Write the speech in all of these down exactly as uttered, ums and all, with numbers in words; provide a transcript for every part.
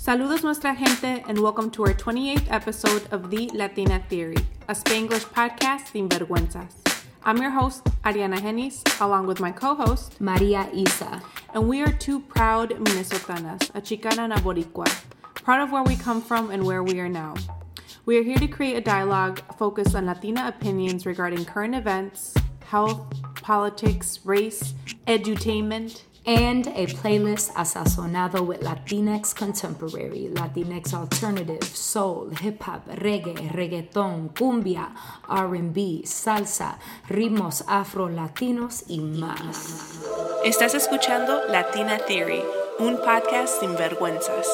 Saludos nuestra gente and welcome to our twenty-eighth episode of The Latina Theory, a Spanglish podcast sin vergüenzas. I'm your host, Ariana Henis, along with my co-host, Maria Isa. And we are two proud Minnesotanas, a Chicana and a Boricua, proud of where we come from and where we are now. We are here to create a dialogue focused on Latina opinions regarding current events, health, politics, race, edutainment, and a playlist asazonado with Latinx contemporary, Latinx alternative, soul, hip-hop, reggae, reggaeton, cumbia, R and B, salsa, ritmos afro-latinos y más. Estás escuchando Latina Theory, un podcast sin vergüenzas.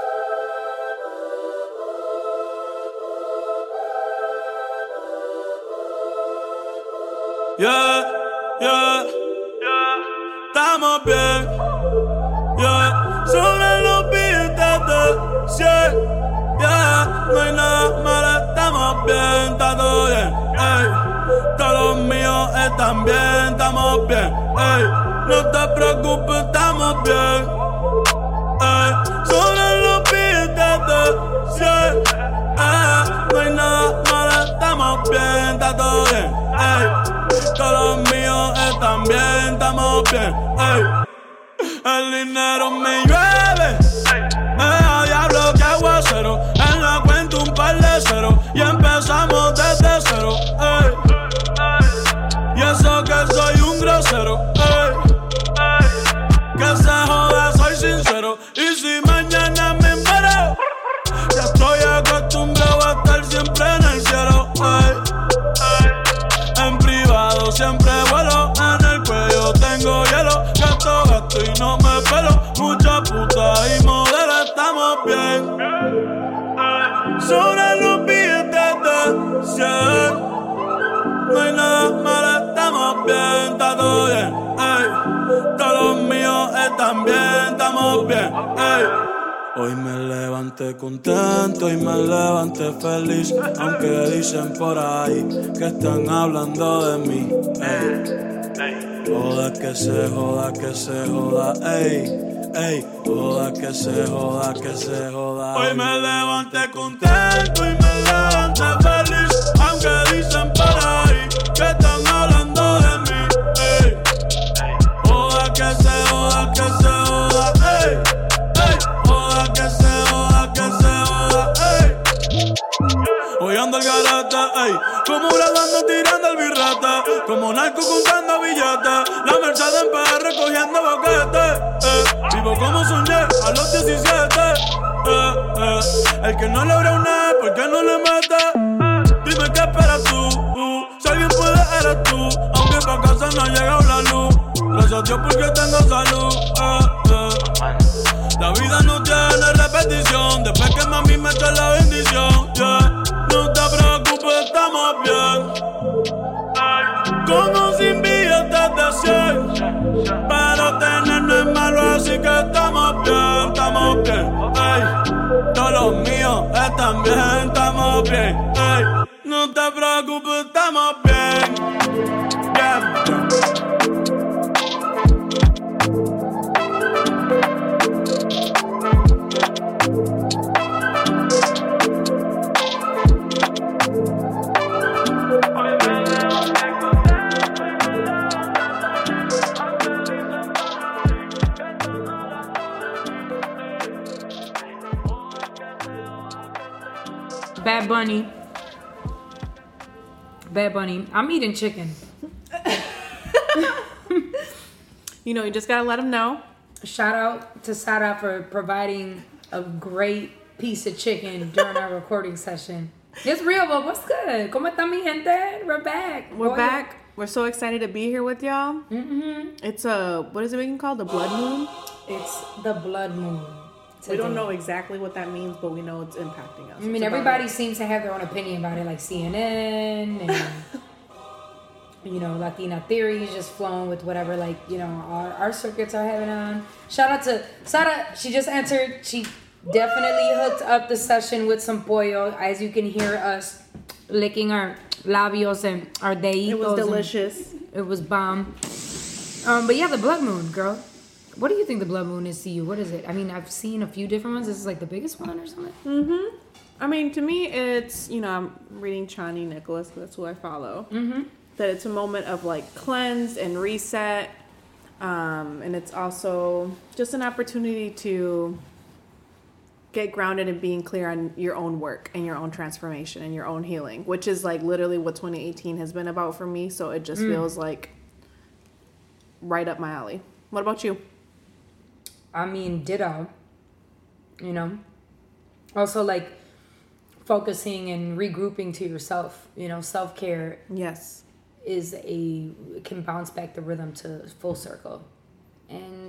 Yeah, yeah, yeah, estamos bien, yeah, sobre los beats de cien, yeah, no hay nada malo, estamos bien, está todo bien, ey, todos los míos están bien, estamos bien, ey, no te preocupes, estamos bien, ey, sobre los beats de cien, yeah, no hay nada malo, estamos bien, está todo bien, ey. Todos los míos están bien, estamos bien, ey. El dinero me llueve, me da diablo que aguacero. En la cuenta un par de cero y empezamos desde cero, ey. Y eso que soy un grosero, ey. Que se joda, soy sincero. Y si mañana me muero, ya estoy acostumbrado a estar siempre en el cielo, ey. En privado siempre vuelo, en el cuello tengo hielo. Gasto, gasto y no me pelo. Mucha puta y modelo, estamos bien. Sobre los billetes de cien, no hay nada malo, estamos bien, está todo bien, ey. Todos los míos están bien, estamos bien, ey. Hoy me levanté contento y me levanté feliz, aunque dicen por ahí que están hablando de mí, ey. Joda que se joda, que se joda, ey, ey. Joda que se joda, que se joda. Hoy me levanté contento y me levanté feliz, aunque dicen por ahí que están hablando de mí, ey. Joda que se joda, que se joda, ey. Que se joda, que se joda, ey. Hoy ando el garete, ey. Como bradando tirando el birrete, como narco contando billetes. La Mercedes en P R cogiendo boquete, eh. Vivo como soñé a los diecisiete, eh, eh. El que no logra una, ¿por qué no le mete? Dime qué esperas tú, uh. Si alguien puede eres tú, aunque pa' casa no ha llegado la luz. Gracias a Dios porque tengo salud, eh, eh. La vida no tiene repetición, después que mami me echa la bendición, yeah. No te preocupes, estamos bien. Como sin billetes de cien, pero tener no es malo, así que estamos bien, estamos bien, ey. Todos los míos están bien, estamos bien, ey. No te preocupes, estamos bien, yeah. Bad Bunny. Bad Bunny. I'm eating chicken. You know, you just gotta let them know. Shout out to Sara for providing a great piece of chicken during our recording session. It's real, but what's good? ¿Cómo está mi gente? We're back. We're Boy. back. We're so excited to be here with y'all. Mm-hmm. It's a, what is it being called? The blood moon? It's the blood moon. Today. We don't know exactly what that means, but we know it's impacting us. I mean, everybody seems to have their own opinion about it, like C N N and, you know, Latina Theory is just flowing with whatever, like, you know, our, our circuits are having on. Shout out to Sara. She just answered. She definitely hooked up the session with some pollo. As you can hear us licking our labios and our deditos. It was delicious. It was bomb. Um, but yeah, the blood moon, girl. What do you think the blood moon is to you? What is it? I mean, I've seen a few different ones. This is like the biggest one or something? Mm-hmm. I mean, to me, it's, you know, I'm reading Chani Nicholas, that's who I follow. Mm-hmm. That it's a moment of, like, cleanse and reset. Um, and it's also just an opportunity to get grounded in being clear on your own work and your own transformation and your own healing, which is, like, literally what twenty eighteen has been about for me. So it just mm. feels like right up my alley. What about you? I mean, ditto. You know? Also, like, focusing and regrouping to yourself. You know, self-care. Yes. Is a... can bounce back the rhythm to full circle. And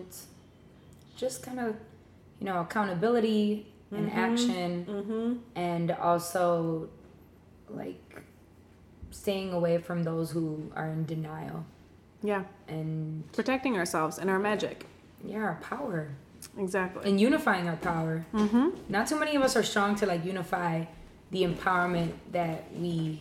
just kind of, you know, accountability and mm-hmm. action. Mm-hmm. And also, like, staying away from those who are in denial. Yeah. And... protecting ourselves and our magic. Yeah, our power. Exactly. And unifying our power. Mm-hmm. Not too many of us are strong to, like, unify the empowerment that we...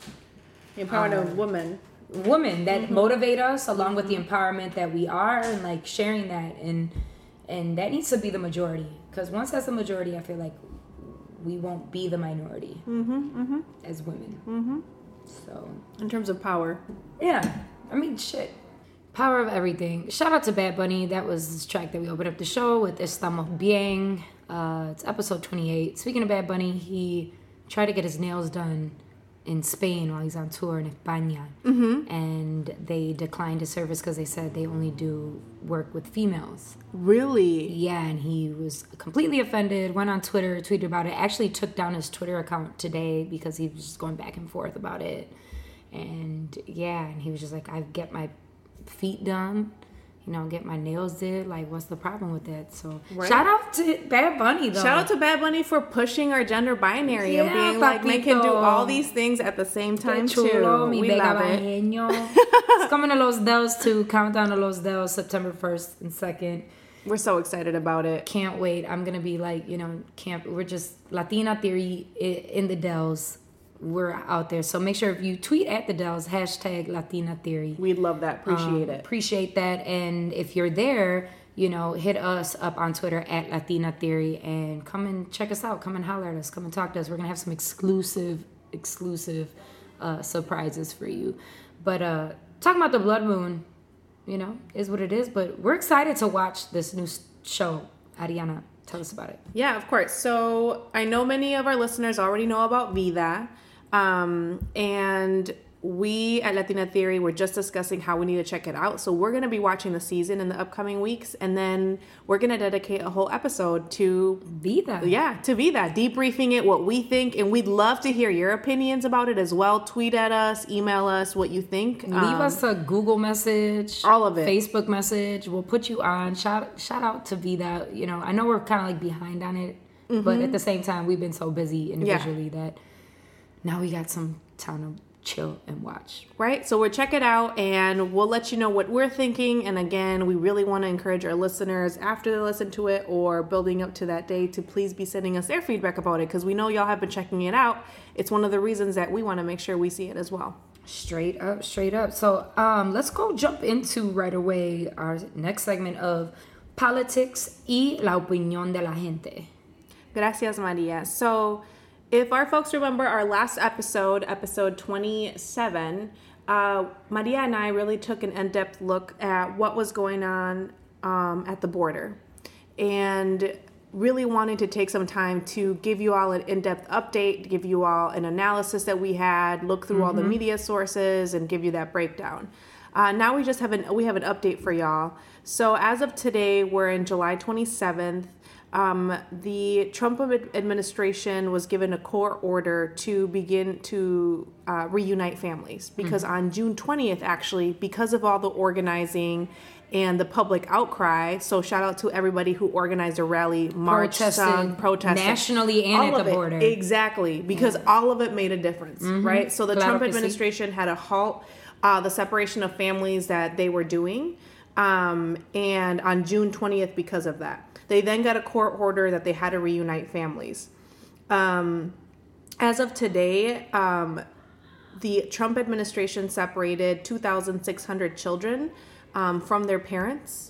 The empowerment uh, of women. Women that mm-hmm. motivate us, along with the empowerment that we are, and, like, sharing that. And and that needs to be the majority. Because once that's the majority, I feel like we won't be the minority mm-hmm. Mm-hmm. as women. Mm-hmm. So... in terms of power. Yeah. I mean, shit. Power of everything. Shout out to Bad Bunny. That was this track that we opened up the show with, Estamos Bien. Uh, it's episode twenty-eight. Speaking of Bad Bunny, he tried to get his nails done in Spain while he's on tour in España. Mm-hmm. And they declined his service because they said they only do work with females. Really? Yeah, and he was completely offended, went on Twitter, tweeted about it, actually took down his Twitter account today because he was just going back and forth about it. And yeah, and he was just like, I get my feet done, you know, get my nails did. Like, what's the problem with that? So right. Shout out to Bad Bunny, though. Shout out to Bad Bunny for pushing our gender binary yeah, and being like, papito. They can do all these things at the same time, chulo, too. Mi we love it. It's coming to Los Deos, too. Countdown to Los Deos, September first and second. We're so excited about it. Can't wait. I'm going to be like, you know, camp. We're just Latina Theory in the Dells. We're out there. So make sure if you tweet at the Dells, hashtag Latina Theory. We'd love that. Appreciate um, it. Appreciate that. And if you're there, you know, hit us up on Twitter at Latina Theory and come and check us out. Come and holler at us. Come and talk to us. We're going to have some exclusive, exclusive uh, surprises for you. But uh, talking about the blood moon, you know, is what it is. But we're excited to watch this new show. Ariana, tell us about it. Yeah, of course. So I know many of our listeners already know about Vida. Um, and we at Latina Theory were just discussing how we need to check it out. So we're going to be watching the season in the upcoming weeks. And then we're going to dedicate a whole episode to Vida. Yeah, to Vida. Debriefing it, what we think. And we'd love to hear your opinions about it as well. Tweet at us, email us what you think. Leave um, us a Google message. All of it. Facebook message. We'll put you on. Shout, shout out to Vida. You know, I know we're kind of like behind on it. Mm-hmm. But at the same time, we've been so busy individually yeah. that... now we got some time to chill and watch. Right? So we'll check it out and we'll let you know what we're thinking. And again, we really want to encourage our listeners after they listen to it or building up to that day to please be sending us their feedback about it because we know y'all have been checking it out. It's one of the reasons that we want to make sure we see it as well. Straight up, straight up. So um, let's go jump into right away our next segment of Politics y la Opinión de la Gente. Gracias, Maria. So... if our folks remember our last episode, episode twenty-seven, uh, Maria and I really took an in-depth look at what was going on um, at the border and really wanted to take some time to give you all an in-depth update, give you all an analysis that we had, look through mm-hmm. all the media sources and give you that breakdown. Uh, now we just have an we have an update for y'all. So as of today, we're in July twenty-seventh. Um, the Trump administration was given a court order to begin to uh, reunite families because mm-hmm. on June twentieth, actually, because of all the organizing and the public outcry, so shout out to everybody who organized a rally, marched, protested, protested nationally and all at the it, border. Exactly, because yeah. all of it made a difference, mm-hmm. right? So the Trump administration had to halt uh, the separation of families that they were doing, um, and on June twentieth because of that. They then got a court order that they had to reunite families. Um, as of today, um, the Trump administration separated two thousand six hundred children um, from their parents.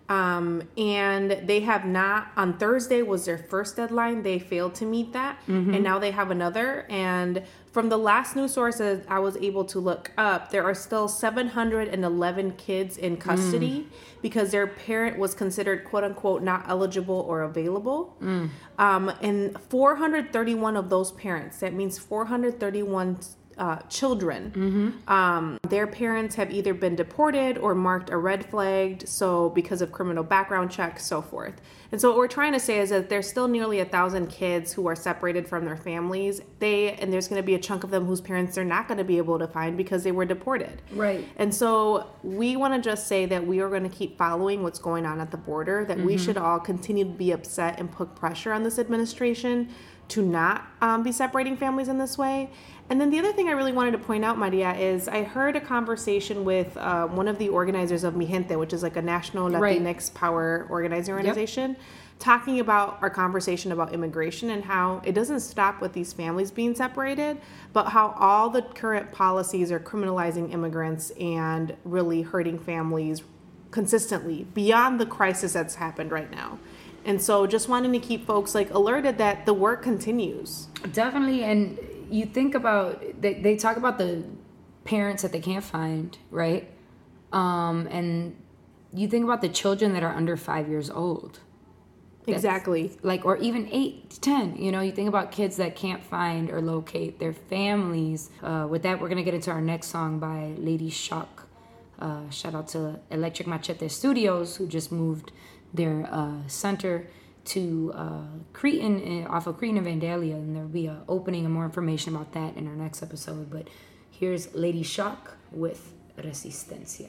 Um, and they have not, on Thursday was their first deadline. They failed to meet that. Mm-hmm. And now they have another. And from the last news sources I was able to look up, there are still seven hundred eleven kids in custody mm. because their parent was considered quote unquote not eligible or available. Mm. Um, and four hundred thirty-one of those parents, that means four hundred thirty-one Uh, children, mm-hmm. um, their parents have either been deported or marked or red flagged, so because of criminal background checks, so forth. And so what we're trying to say is that there's still nearly a thousand kids who are separated from their families. They and there's going to be a chunk of them whose parents they're not going to be able to find because they were deported. Right. And so we want to just say that we are going to keep following what's going on at the border. That mm-hmm. we should all continue to be upset and put pressure on this administration to not um, be separating families in this way. And then the other thing I really wanted to point out, Maria, is I heard a conversation with uh, one of the organizers of Mi Gente, which is like a national Latinx right. power organizing organization, yep. talking about our conversation about immigration and how it doesn't stop with these families being separated, but how all the current policies are criminalizing immigrants and really hurting families consistently beyond the crisis that's happened right now. And so just wanting to keep folks like alerted that the work continues. Definitely. And you think about, they, they talk about the parents that they can't find, right? Um, and you think about the children that are under five years old. That's exactly. Like, or even eight to ten, you know, you think about kids that can't find or locate their families. Uh, with that, we're going to get into our next song by Lady Shock. Uh, shout out to Electric Machete Studios, who just moved their uh, center to uh, Cretan, off of Cretan and Vandalia, and there'll be an opening and more information about that in our next episode. But here's Lady Shock with Resistencia.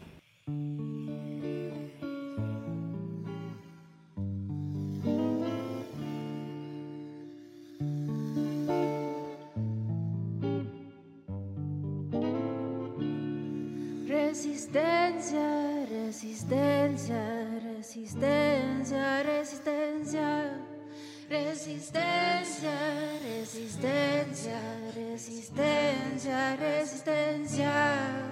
Resistencia, resistencia, resistencia, resistencia, resistencia, resistencia, resistencia, resistencia.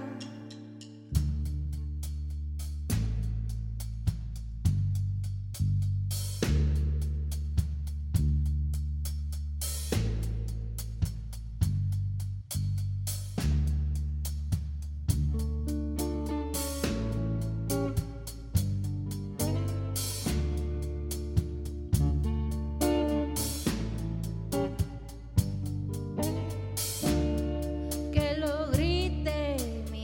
Que lo grite mi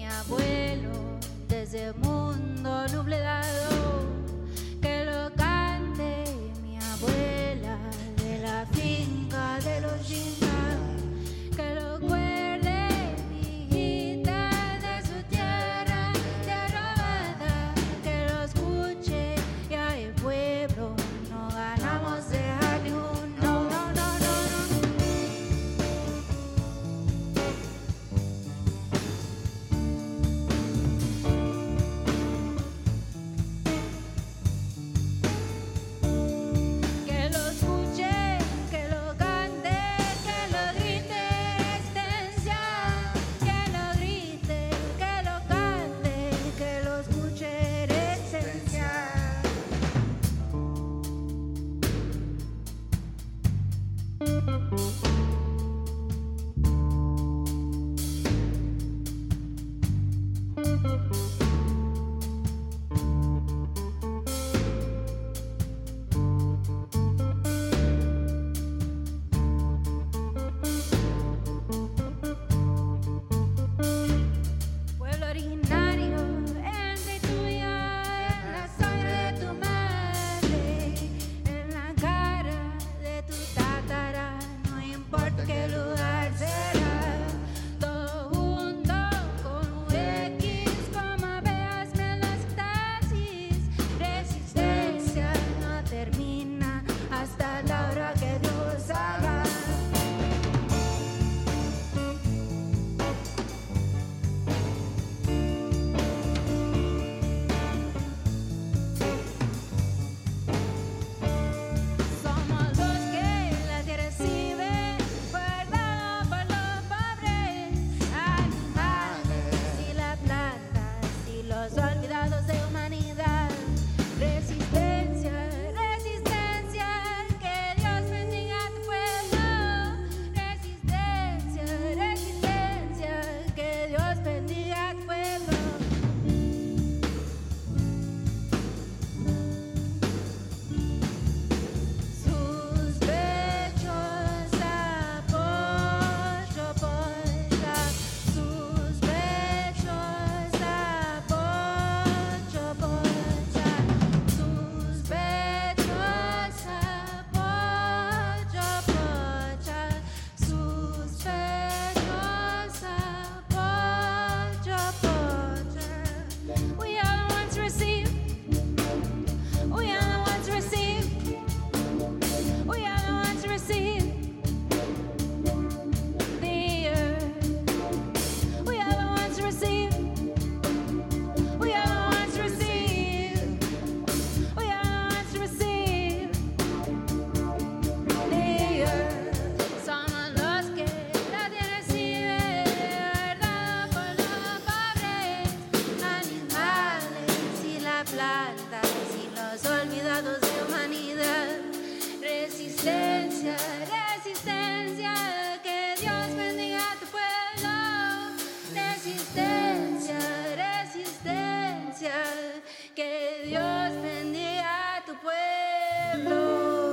resistencia, resistencia, que Dios bendiga a tu pueblo. Resistencia, resistencia, que Dios bendiga a tu pueblo.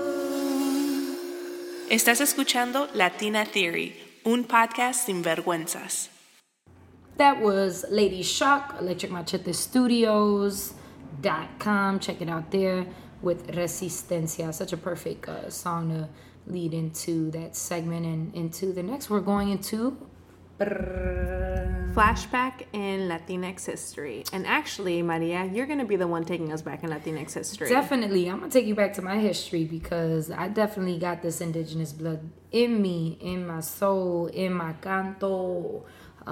Estás escuchando Latina Theory, un podcast sin vergüenzas. That was Lady Shock, Electric Machete Studios dot com. Check it out there with Resistencia. Such a perfect uh, song to lead into that segment and into the next. We're going into flashback in Latinx history. And actually, Maria, you're going to be the one taking us back in Latinx history. Definitely. I'm going to take you back to my history because I definitely got this indigenous blood in me, in my soul, in my canto,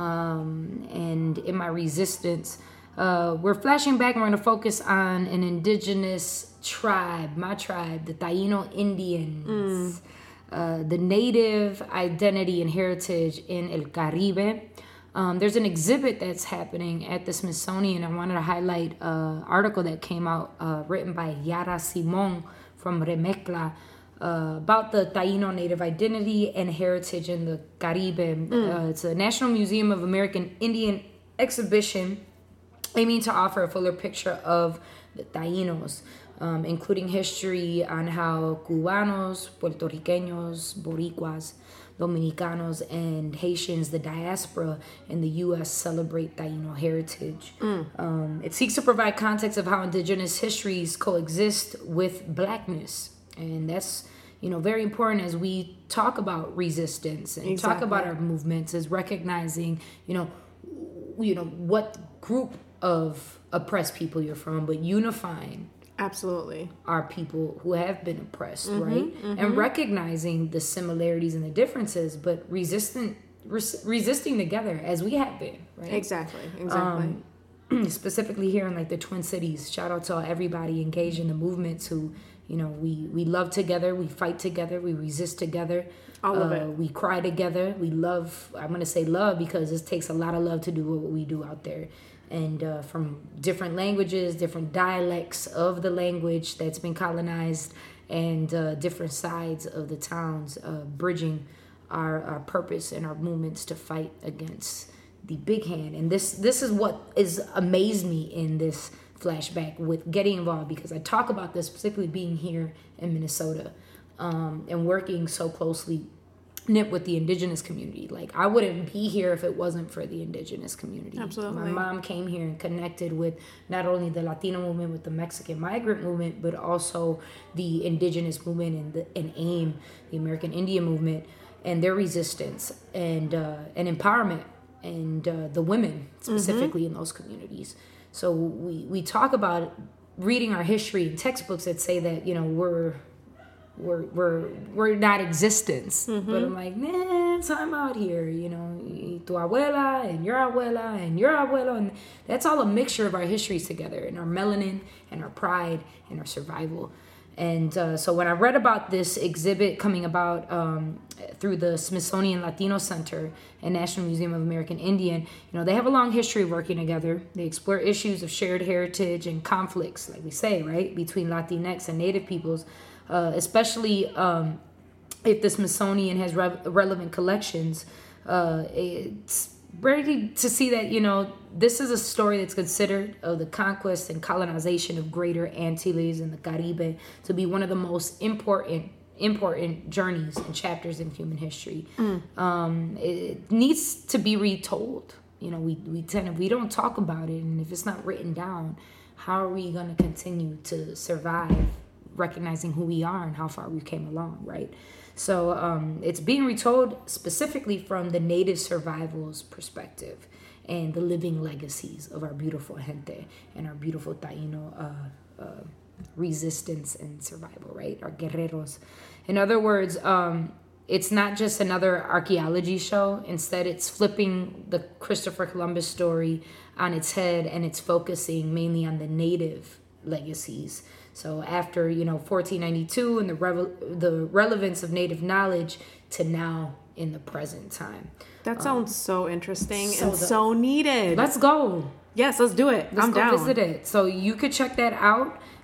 um, and in my resistance. Uh, we're flashing back and we're going to focus on an indigenous tribe, my tribe, the Taino Indians. Mm. Uh, the native identity and heritage in El Caribe. Um, there's an exhibit that's happening at the Smithsonian. I wanted to highlight an article that came out uh, written by Yara Simon from Remezcla uh, about the Taino native identity and heritage in the Caribe. Mm. Uh, it's a National Museum of American Indian exhibition aiming to offer a fuller picture of the Tainos, um, including history on how Cubanos, Puerto Ricanos, Boricuas, Dominicanos, and Haitians, the diaspora in the U S, celebrate Taino heritage. Mm. Um, it seeks to provide context of how indigenous histories coexist with Blackness. And that's, you know, very important as we talk about resistance and exactly. talk about our movements, is recognizing, you know, you know, what group of oppressed people you're from, but unifying absolutely our people who have been oppressed, mm-hmm, right? Mm-hmm. And recognizing the similarities and the differences, but resisting res- resisting together as we have been, right? Exactly, exactly. Um, specifically here in like the Twin Cities, shout out to everybody engaged in the movements who, you know, we we love together, we fight together, we resist together. All of uh, it. We cry together. We love. I'm gonna say love because it takes a lot of love to do what we do out there. And uh, from different languages, different dialects of the language that's been colonized, and uh, different sides of the towns, uh, bridging our, our purpose and our movements to fight against the big hand. And this this is what is amazed me in this flashback with getting involved, because I talk about this specifically being here in Minnesota um, and working so closely knit with the indigenous community. Like, I wouldn't be here if it wasn't for the indigenous community. Absolutely. My mom came here and connected with not only the Latino movement, with the Mexican migrant movement, but also the indigenous movement and the and AIM, the American Indian movement, and their resistance and uh, and empowerment, and uh, the women specifically mm-hmm. in those communities. So we we talk about reading our history in textbooks that say that, you know, we're We're we're we're not existence, mm-hmm. but I'm like, nah, so I'm out here, you know, tu abuela and your abuela and your abuelo, and that's all a mixture of our histories together, and our melanin and our pride and our survival. And uh, so when I read about this exhibit coming about um, through the Smithsonian Latino Center and National Museum of American Indian, you know, they have a long history of working together. They explore issues of shared heritage and conflicts, like we say, right, between Latinx and Native peoples. Uh, especially um, if the Smithsonian has re- relevant collections, uh, it's ready to see that, you know, this is a story that's considered of the conquest and colonization of Greater Antilles and the Caribe to be one of the most important important journeys and chapters in human history. Mm. Um, it needs to be retold. You know, we we tend to, we don't talk about it, and if it's not written down, how are we going to continue to survive? Recognizing who we are and how far we came along, right? So um, it's being retold specifically from the native survival's perspective and the living legacies of our beautiful gente and our beautiful Taino uh, uh, resistance and survival, right? Our guerreros. In other words, um, it's not just another archaeology show. Instead, it's flipping the Christopher Columbus story on its head, and it's focusing mainly on the native legacies. So after, you know, fourteen ninety-two and the revel- the relevance of native knowledge to now in the present time. That sounds um, so interesting so and the, so needed. Let's go. Yes, let's do it. Let's I'm go down. Visit it. So you could check that out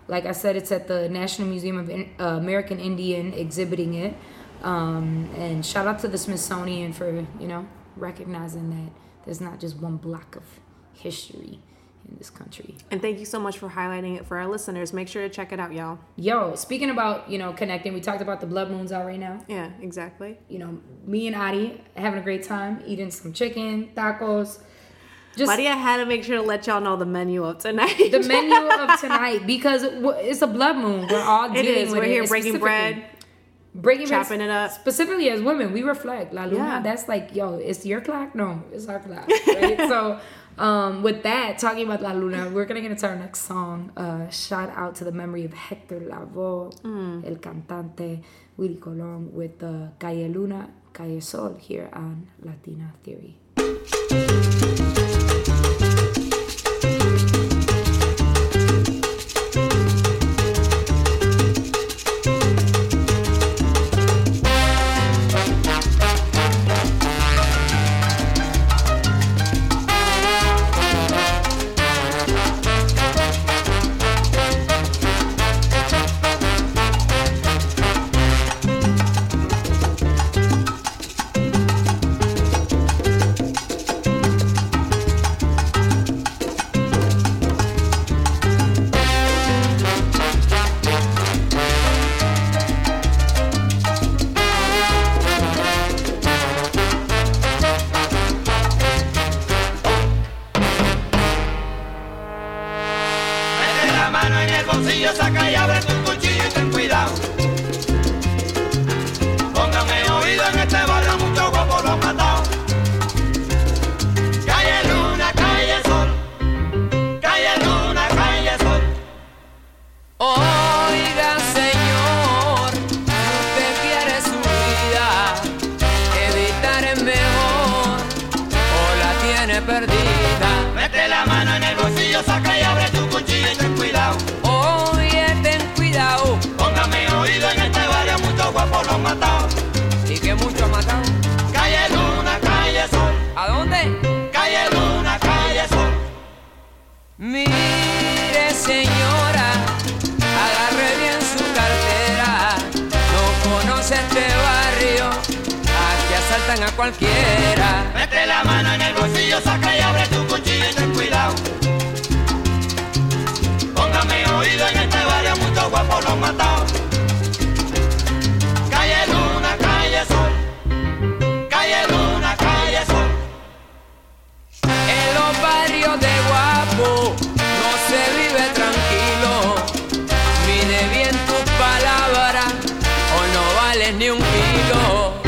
Like I said, it's at the National Museum of uh, American Indian exhibiting it. Um, and shout out to the Smithsonian for, you know, recognizing that there's not just one block of history in this country. And thank you so much for highlighting it for our listeners. Make sure to check it out, y'all. Yo, speaking about, you know, connecting, we talked about the blood moons out right now. Yeah, exactly. You know, me and Adi having a great time, eating some chicken, tacos. Just Maria had to make sure to let y'all know the menu of tonight. the menu of tonight, because it's a blood moon. We're all It dealing is. with We're it. here And breaking bread, breaking chopping bread, it up. Specifically as women, we reflect. La Luna, Yeah. that's like, yo, it's your clock? No, it's our clock. Right? So, um, with that, talking about La Luna, we're going to get into our next song. Uh, shout out to the memory of Hector Lavoe, mm. El Cantante, Willie Colon, with uh, Calle Luna, Calle Sol here on Latina Theory. Saca y abre tu cuchillo y ten cuidado. Póngame oído en este barrio, muchos guapos lo han matado. Calle Luna, calle Sol. Calle Luna, calle Sol. Oiga, señor, si usted quiere su vida, evitar es mejor o la tiene perdida. Mete la mano en el bolsillo, saca y abre tu cuchillo y ten cuidado. Póngame oído en este barrio, muchos guapos lo han matado. ¿Y que muchos han matado? Calle Luna, calle Sol. ¿A dónde? Calle Luna, calle Sol. Mire, señora, agarre bien su cartera. No conoce este barrio, aquí asaltan a cualquiera. Mete la mano en el bolsillo, saca y abre tu cuchillo y ten cuidado. Póngame oído en este barrio, muchos guapos lo han matado. Calle Luna, calle Sol. Calle Luna, calle Sol. En los barrios de guapo no se vive tranquilo. Mide bien tus palabras o no vales ni un kilo.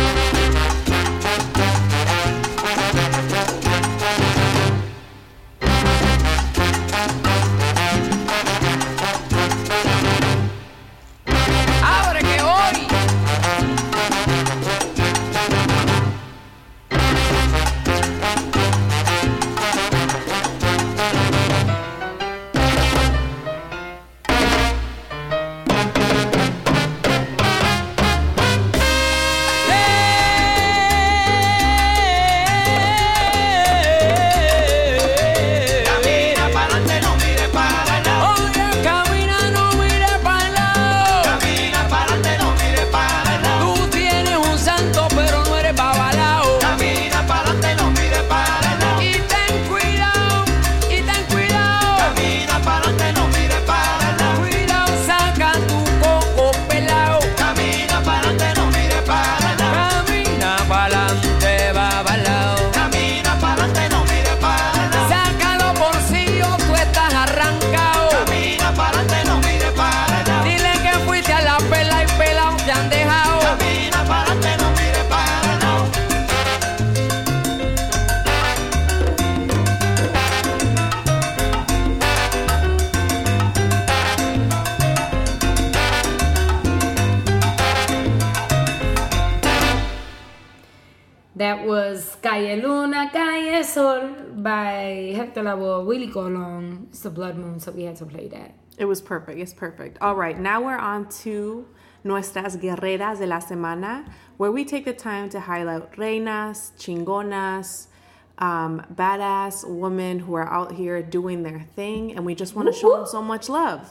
That was Calle Luna, Calle Sol by Hector Lavoe, Willie Colon. It's the blood moon, so we had to play that. It was perfect. It's perfect. All right, now we're on to Nuestras Guerreras de la Semana, where we take the time to highlight reinas, chingonas, um, badass women who are out here doing their thing, and we just want to show them so much love.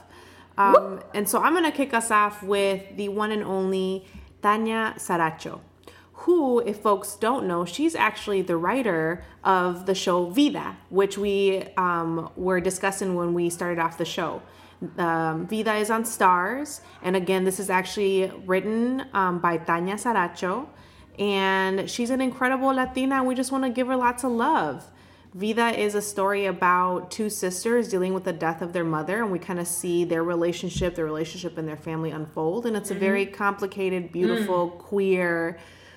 Um, and so I'm going to kick us off with the one and only Tanya Saracho, who, if folks don't know, she's actually the writer of the show Vida, which we um, were discussing when we started off the show. Um, Vida is on Stars, and again, this is actually written um, by Tanya Saracho, and she's an incredible Latina, and we just want to give her lots of love. Vida is a story about two sisters dealing with the death of their mother, and we kind of see their relationship, their relationship and their family unfold, and it's a very complicated, beautiful, mm. queer,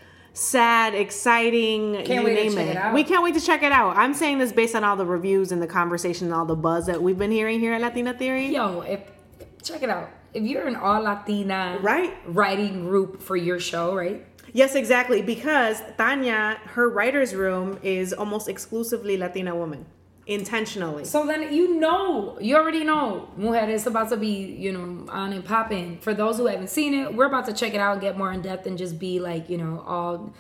sad, exciting, can't you wait name to check it. it out. We can't wait to check it out. I'm saying this based on all the reviews and the conversation and all the buzz that we've been hearing here at Latina Theory. Yo, if check it out. If you're an all Latina right writing group for your show, right? Yes, exactly. Because Tanya, her writer's room is almost exclusively Latina women. Intentionally. So then you know, you already know, Mujer is about to be, you know, on and popping. For those who haven't seen it, we're about to check it out and get more in depth and just be like, you know, all...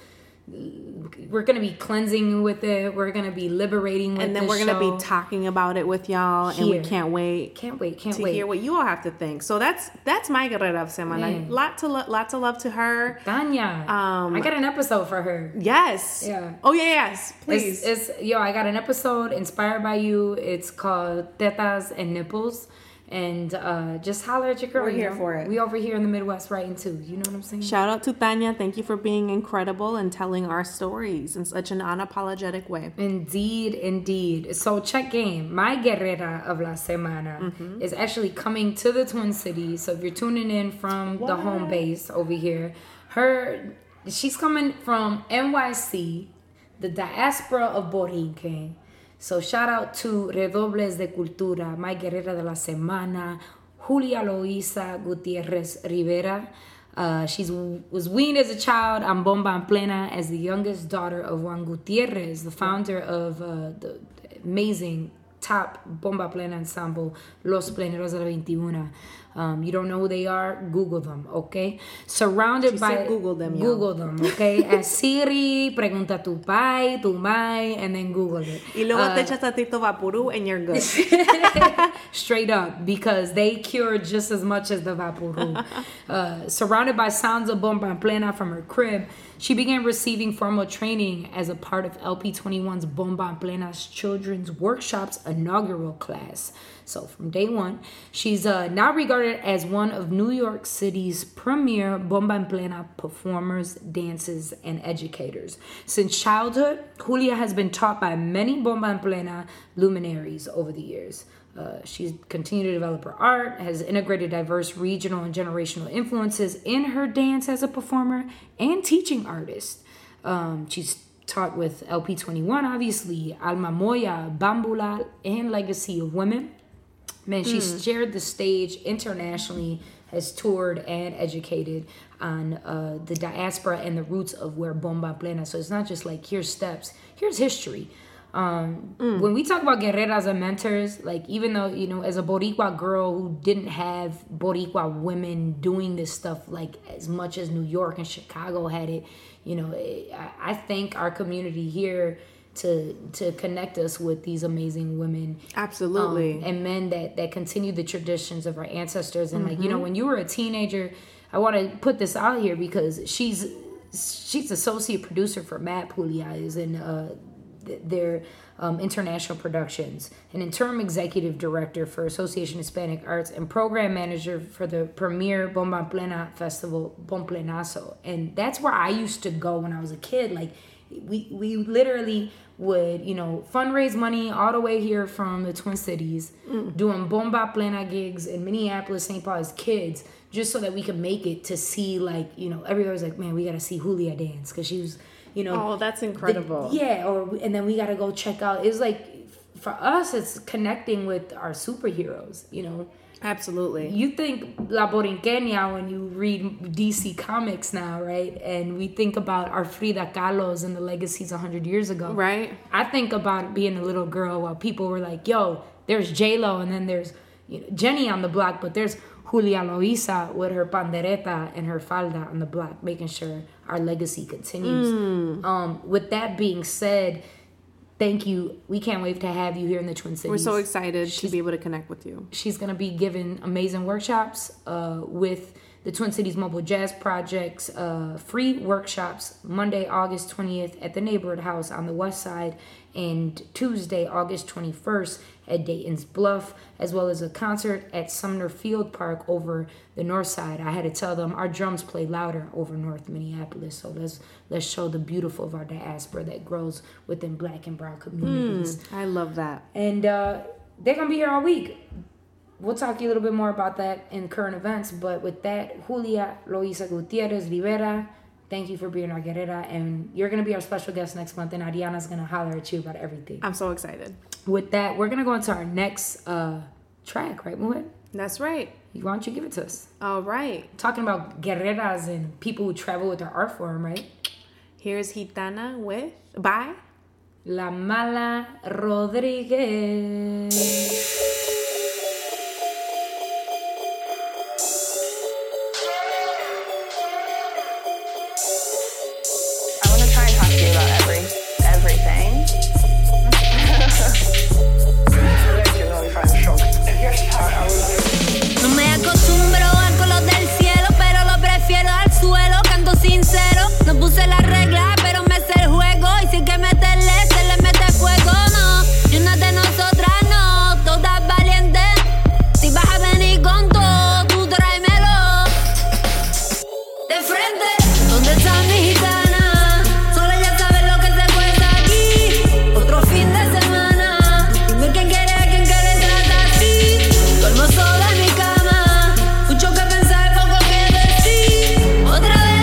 We're going to be cleansing with it. We're going to be liberating with it. And then we're going to be talking about it with y'all. Here. And we can't wait. Can't wait. Can't to wait. To hear what you all have to think. So that's that's my Guerrera of Semana. Lot to lo- lots of love to her. Tanya. Um, I got an episode for her. Yes. Yeah. Oh, yeah, yes. Please. It's, it's Yo, I got an episode inspired by you. It's called Tetas and Nipples. And uh, just holler at your girl. We're here know? for it. We over here in the Midwest writing too. You know what I'm saying? Shout out to Tanya. Thank you for being incredible and telling our stories in such an unapologetic way. Indeed, indeed. So check game. My Guerrera of la Semana mm-hmm. is actually coming to the Twin Cities. So if you're tuning in from what? the home base over here, her she's coming from N Y C, the diaspora of Borinquen. So shout out to Redobles de Cultura, my Guerrera de la Semana, Julia Loisa Gutierrez Rivera. Uh, she was weaned as a child on Bomba en Plena as the youngest daughter of Juan Gutierrez, the founder of uh, the amazing top Bomba Plena ensemble, Los Pleneros de la veintiuna. Um, you don't know who they are? Google them, okay? Surrounded she by... Said Google them, Google yo. them, okay? As Siri, pregunta tu pai, tu mai, and then Google it. Y luego uh, te echas a Tito Vaporú and you're good. Straight up, because they cure just as much as the Vaporú. Uh, surrounded by sounds of Bomba en Plena from her crib, she began receiving formal training as a part of L P twenty-one's Bomba en Plena's Children's Workshop's inaugural class. So from day one, she's uh, now regarded as one of New York City's premier Bomba en Plena performers, dancers, and educators. Since childhood, Julia has been taught by many Bomba en Plena luminaries over the years. Uh, she's continued to develop her art, has integrated diverse regional and generational influences in her dance as a performer and teaching artist. Um, she's taught with L P twenty-one, obviously, Alma Moya, Bambula, and Legacy of Women. Man, she's mm. shared the stage internationally, has toured and educated on uh, the diaspora and the roots of where Bomba Plena. So it's not just like, here's steps, here's history. Um, mm. When we talk about guerreras and mentors, like even though, you know, as a Boricua girl who didn't have Boricua women doing this stuff like as much as New York and Chicago had it, you know, I, I thank our community here to to connect us with these amazing women. Absolutely. Um, and men that, that continue the traditions of our ancestors. And mm-hmm. like, you know, when you were a teenager, I want to put this out here because she's she's associate producer for Mad Pulias and uh, their um, international productions, an interim executive director for Association Hispanic Arts, and program manager for the premier Bomba en Plena festival, Bon Plenazo. And that's where I used to go when I was a kid. Like, we we literally would, you know, fundraise money all the way here from the Twin Cities, mm. doing Bomba Plena gigs in Minneapolis, Saint Paul as kids, just so that we could make it to see, like, you know, everybody was like, man, we got to see Julia dance because she was, you know. Oh, that's incredible. The, yeah, or and then we got to go check out. It's like, for us, it's connecting with our superheroes, you know. Absolutely. You think La Borinqueña when you read D C Comics now, right? And we think about our Frida Kahlos and the legacies one hundred years ago. Right. I think about being a little girl while people were like, yo, there's J-Lo and then there's, you know, Jenny on the block, but there's Julia Loisa with her pandereta and her falda on the block, making sure our legacy continues. Mm. Um, with that being said, thank you. We can't wait to have you here in the Twin Cities. We're so excited She's, to be able to connect with you. She's going to be giving amazing workshops uh, with the Twin Cities Mobile Jazz Project's uh, free workshops Monday, August twentieth at the Neighborhood House on the west side, and Tuesday, August twenty-first at Dayton's Bluff, as well as a concert at Sumner Field Park over the north side. I had to tell them our drums play louder over North Minneapolis, so let's let's show the beautiful of our diaspora that grows within Black and brown communities. Mm, I love that. And uh, they're going to be here all week. We'll talk to you a little bit more about that in current events, but with that, Julia Loisa Gutierrez Rivera, thank you for being our guerrera, and you're going to be our special guest next month, and Ariana's going to holler at you about everything. I'm so excited. With that, we're going to go into our next uh, track, right, Mujer? That's right. Why don't you give it to us? All right. Talking about guerreras and people who travel with their art form, right? Here's Gitana with, by La Mala Rodriguez. No puse la regla, pero me sé el juego. Y si hay que meterle, se le mete fuego. No, y una de nosotras no, todas valientes. Si vas a venir con todo, tú tráemelo de frente. ¿Dónde está mi gitana? Solo ella sabe lo que se cuesta aquí. Otro fin de semana. Dime quién quiere, quién quiere trata así. Duermo sola en mi cama. Mucho que pensar, poco que decir. Otra vez.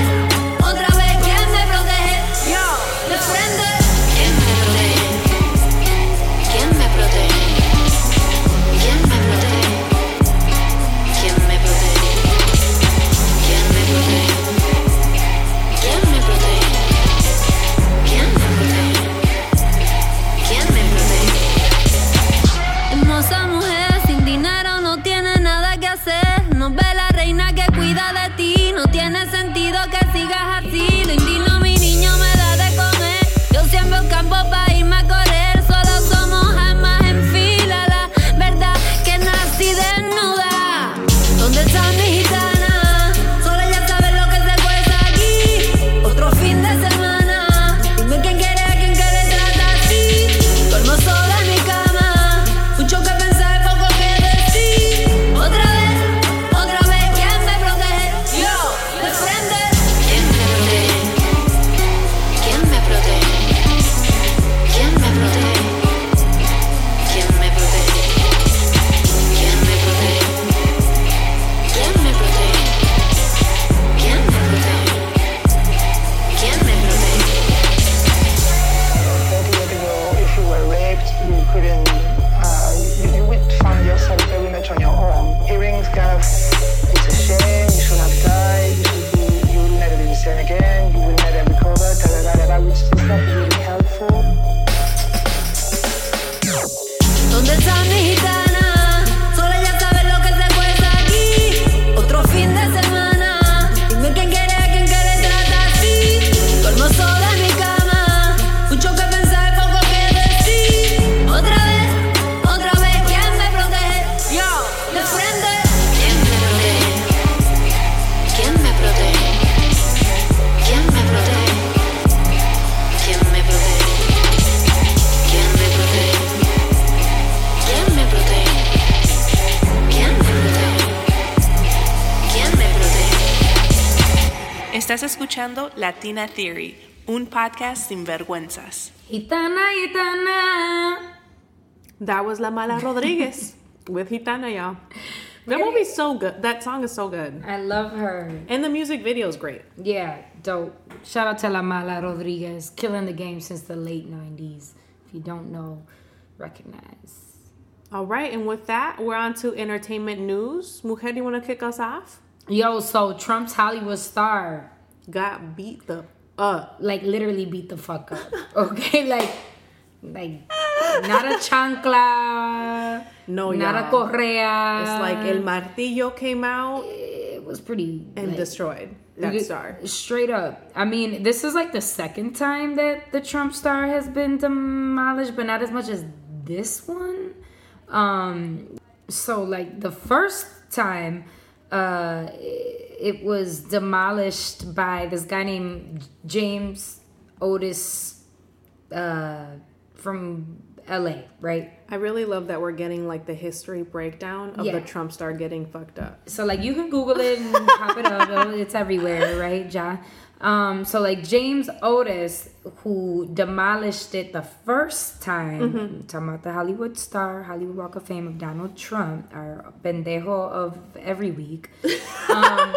Estás escuchando Latina Theory, un podcast sin vergüenzas. Gitana, Gitana. That was La Mala Rodriguez with Gitana, y'all. That movie's so good. That song is so good. I love her. And the music video is great. Yeah, dope. Shout out to La Mala Rodriguez, killing the game since the late nineties. If you don't know, recognize. All right, and with that, we're on to entertainment news. Mujer, do you want to kick us off? Yo, so Trump's Hollywood star got beat the up. Like, literally beat the fuck up. Okay? Like, like not a chancla. No, not y'all. a correa. It's like El Martillo came out. It was pretty... And like, destroyed. that You- star. Straight up. I mean, this is like the second time that the Trump star has been demolished, but not as much as this one. Um, so like the first time, uh, it was demolished by this guy named James Otis, uh, from L A, right? I really love that we're getting like the history breakdown of Yeah. the Trump star getting fucked up. So like you can Google it and pop it up. It's everywhere, right, Ja? Um, so like James Otis, who demolished it the first time, Mm-hmm. talking about the Hollywood star, Hollywood Walk of Fame of Donald Trump, our pendejo of every week. Um,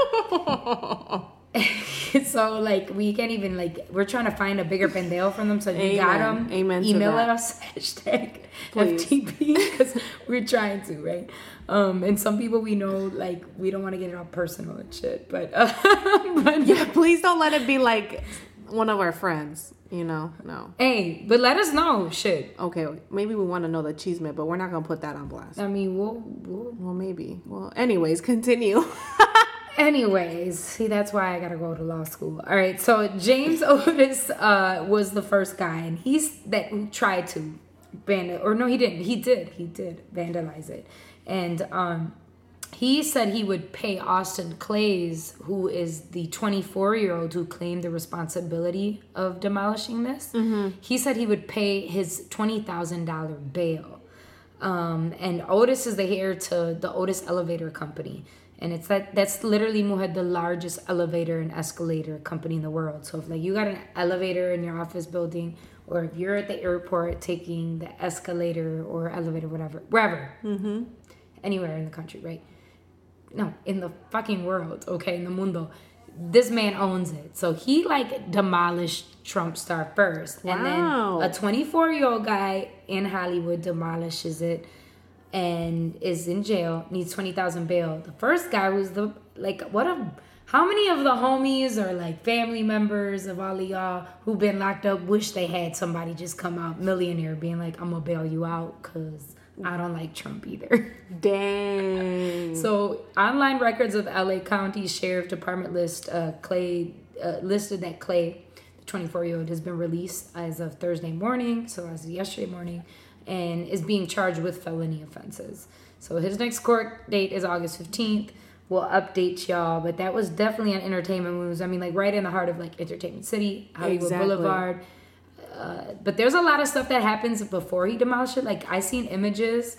so like we can't even like we're trying to find a bigger pendejo from them. So if you got Amen. them, Amen to email that. us hashtag Please. F T P because we're trying to, right? Um, and some people we know like we don't want to get it all personal and shit, but uh, but Yeah, please don't let it be like one of our friends. You know, no. hey, but let us know, shit. Okay, maybe we want to know the chisme, but we're not gonna put that on blast. I mean, we'll, we'll Well, maybe. Well, anyways, continue. Anyways, see, that's why I gotta go to law school. All right, so James Otis uh, was the first guy, and he's that who tried to vandal, or no, he didn't. He did. He did vandalize it, and um, he said he would pay Austin Clays, who is the twenty-four-year-old who claimed the responsibility of demolishing this. He said he would pay his twenty thousand dollars bail. Um, and Otis is the heir to the Otis Elevator Company. And it's that that's literally Mujer, the largest elevator and escalator company in the world. So if like you got an elevator in your office building, or if you're at the airport taking the escalator or elevator, whatever, wherever, mm-hmm. anywhere in the country, right? No, in the fucking world, okay, in the mundo. This man owns it. So he like demolished Trump star first. And Wow. then a twenty-four-year-old guy in Hollywood demolishes it and is in jail, needs twenty thousand bail. The first guy was the, like, what a, how many of the homies or, like, family members of all of y'all who've been locked up wish they had somebody just come out millionaire being like, I'm gonna bail you out because I don't like Trump either. Dang. So, online records of L A County Sheriff Department list uh, Clay uh, listed that Clay, the twenty-four-year-old, has been released as of Thursday morning, so as of yesterday morning, and is being charged with felony offenses. So his next court date is August fifteenth. We'll update y'all, but that was definitely an entertainment news. I mean, like right in the heart of like Entertainment City, Hollywood Exactly. Boulevard. Uh, but there's a lot of stuff that happens before he demolished it. Like I seen images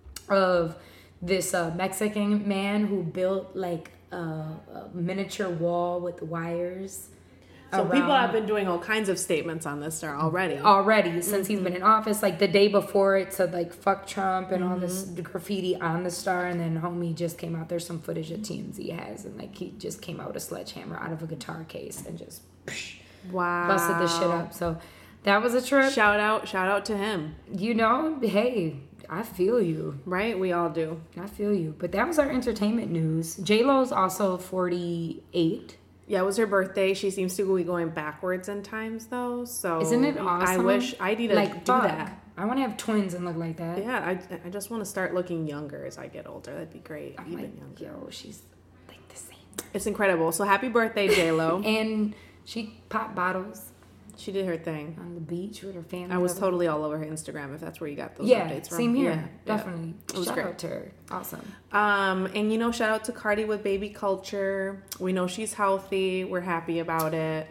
of this uh, Mexican man who built like a, a miniature wall with wires. So people around- have been doing all kinds of statements on this star already. already since he's been in office. Like the day before it said like fuck Trump and all this graffiti on the star, and then homie just came out. There's some footage that T M Z has, and like he just came out with a sledgehammer out of a guitar case and just psh, Wow. busted this shit up. So that was a trip. Shout out, shout out to him. You know, hey, I feel you. Right? We all do. I feel you. But that was our entertainment news. J Lo's also forty-eight. Yeah, it was her birthday. She seems to be going backwards in times though. So Isn't it awesome? I wish I need to like, do fuck. that. I want to have twins and look like that. Yeah, I, I just want to start looking younger as I get older. That'd be great. I'm Even like, younger. yo, she's like the same. It's incredible. So happy birthday, J Lo. And she popped bottles She did her thing. on the beach with her family. I was whatever. totally all over her Instagram. If that's where you got those yeah, updates from. same here. Yeah, yeah. Definitely. It was Shout great. out to her. Awesome. Um, and you know, shout out to Cardi with Baby Culture. We know she's healthy. We're happy about it.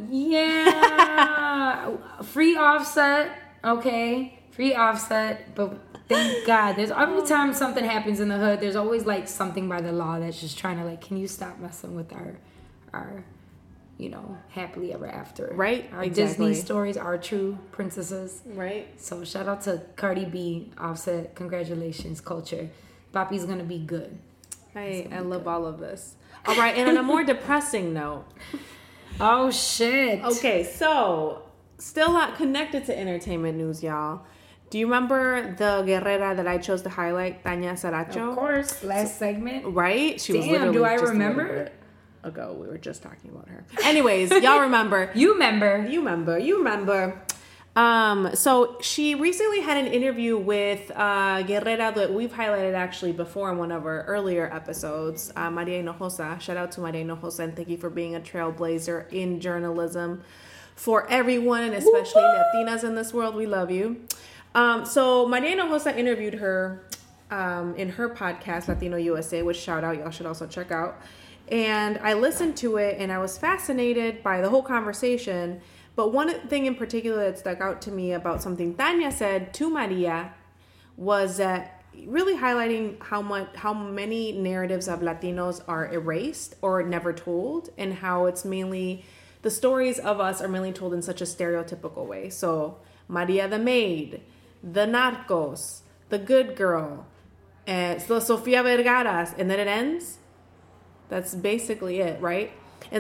Yeah. Free Offset. Okay. Free Offset. But thank God. There's every time something happens in the hood, there's always like something by the law that's just trying to like, can you stop messing with our our you know, happily ever after. Right, Our exactly. Disney stories are true princesses. Right. So shout out to Cardi B, Offset, congratulations, Culture. Papi's gonna be good. I, I love all of this. All right, and on a more depressing note. Oh shit. Okay, so still not connected to entertainment news, y'all. Do you remember the guerrera that I chose to highlight, Tanya Saracho? Of course. Last segment. Right? She was Damn, literally do I just a remember? little bit ago. We were just talking about her. Anyways, y'all remember. You remember. You remember. You remember. Um, so she recently had an interview with uh, Guerrera that we've highlighted actually before in one of our earlier episodes, uh, Maria Hinojosa. Shout out to Maria Hinojosa, and thank you for being a trailblazer in journalism for everyone, and especially Woo-hoo! Latinas in this world. We love you. Um, so Maria Hinojosa interviewed her um, in her podcast, Latino U S A, which shout out, y'all should also check out. And I listened to it, and I was fascinated by the whole conversation. But one thing in particular that stuck out to me about something Tanya said to Maria was that really highlighting how much, how many narratives of Latinos are erased or never told, and how it's mainly, the stories of us are mainly told in such a stereotypical way. So Maria the maid, the narcos, the good girl, and so Sofia Vergara's, and then it ends. That's basically it, right?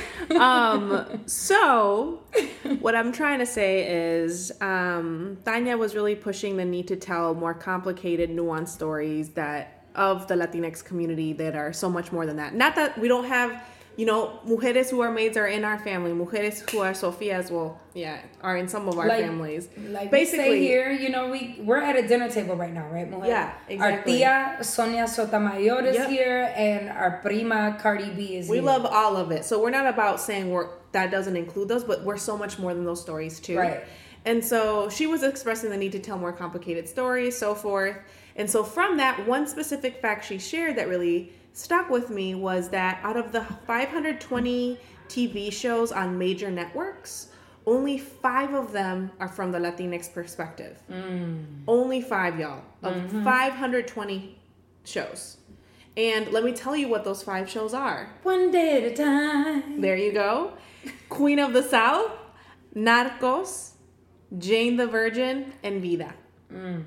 um, so what I'm trying to say is um, Tanya was really pushing the need to tell more complicated, nuanced stories that of the Latinx community that are so much more than that. Not that we don't have, you know, mujeres who are maids are in our family. Mujeres who are Sofias, well, yeah, are in some of our like, families. Like basically we say here, you know, we we're at a dinner table right now, right, mujer? Yeah, exactly. Our tia Sonia Sotomayor is yep. here, and our prima Cardi B is we here. We love all of it. So we're not about saying we're that doesn't include those, but we're so much more than those stories too. Right. And so she was expressing the need to tell more complicated stories, so forth. And so from that, one specific fact she shared that really stuck with me was that out of the five hundred twenty T V shows on major networks, only five of them are from the Latinx perspective. Mm. Only five, y'all, of mm-hmm. five hundred twenty shows. And let me tell you what those five shows are. One day at a time. There you go. Queen of the South, Narcos, Jane the Virgin, and Vida. Mm.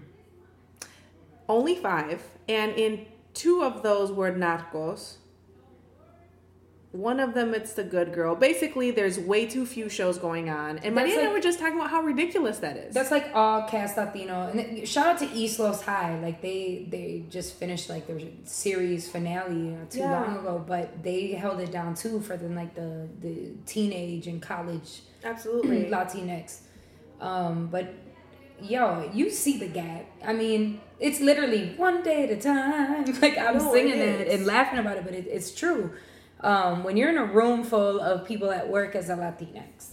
Only five. And in two of those were Narcos. One of them, it's The Good Girl. Basically, there's way too few shows going on. And Maria like, and I were just talking about how ridiculous that is. That's like all cast Latino. And shout out to East Los High. Like, they they just finished, like, their series finale not too yeah. long ago. But they held it down, too, for the, like, the, the teenage and college Absolutely. Latinx. Um, but, yo, you see the gap. I mean, it's literally one day at a time. Like, I'm no, singing it, it and laughing about it, but it, it's true. Um, when you're in a room full of people at work as a Latinx,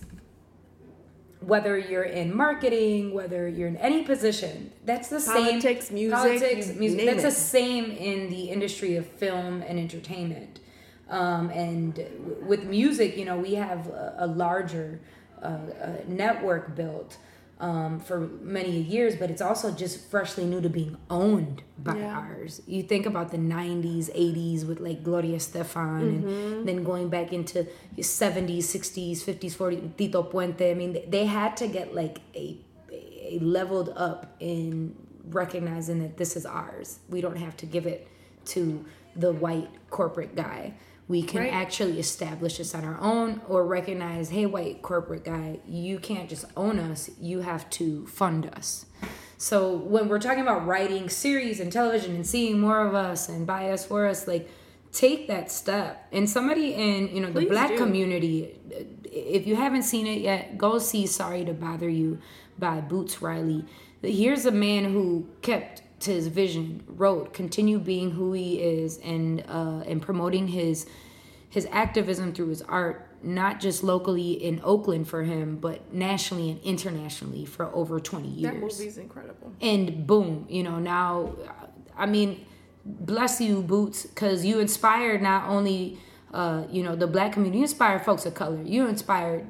whether you're in marketing, whether you're in any position, that's the politics, same. Music, politics, music. That's it. the same in the industry of film and entertainment. Um, and w- with music, you know, we have a, a larger uh, uh, network built um, for many years, but it's also just freshly new to being owned by yeah. ours. You think about the nineties, eighties with like Gloria Estefan, mm-hmm. and then going back into seventies, sixties, fifties, forties, Tito Puente. I mean, they had to get like a, a leveled up in recognizing that this is ours. We don't have to give it to the white corporate guy. We can right. actually establish this on our own, or recognize, hey, white corporate guy, you can't just own us. You have to fund us. So when we're talking about writing series and television and seeing more of us and by us for us, like, take that step. And somebody in, you know, the Please Black do. community, if you haven't seen it yet, go see Sorry to Bother You by Boots Riley. Here's a man who kept to his vision, wrote, continue being who he is, and uh, and promoting his his activism through his art, not just locally in Oakland for him, but nationally and internationally for over twenty years. That movie's incredible. And boom, you know, now, I mean, bless you, Boots, because you inspired not only uh, you know, the Black community, you inspired folks of color. You inspired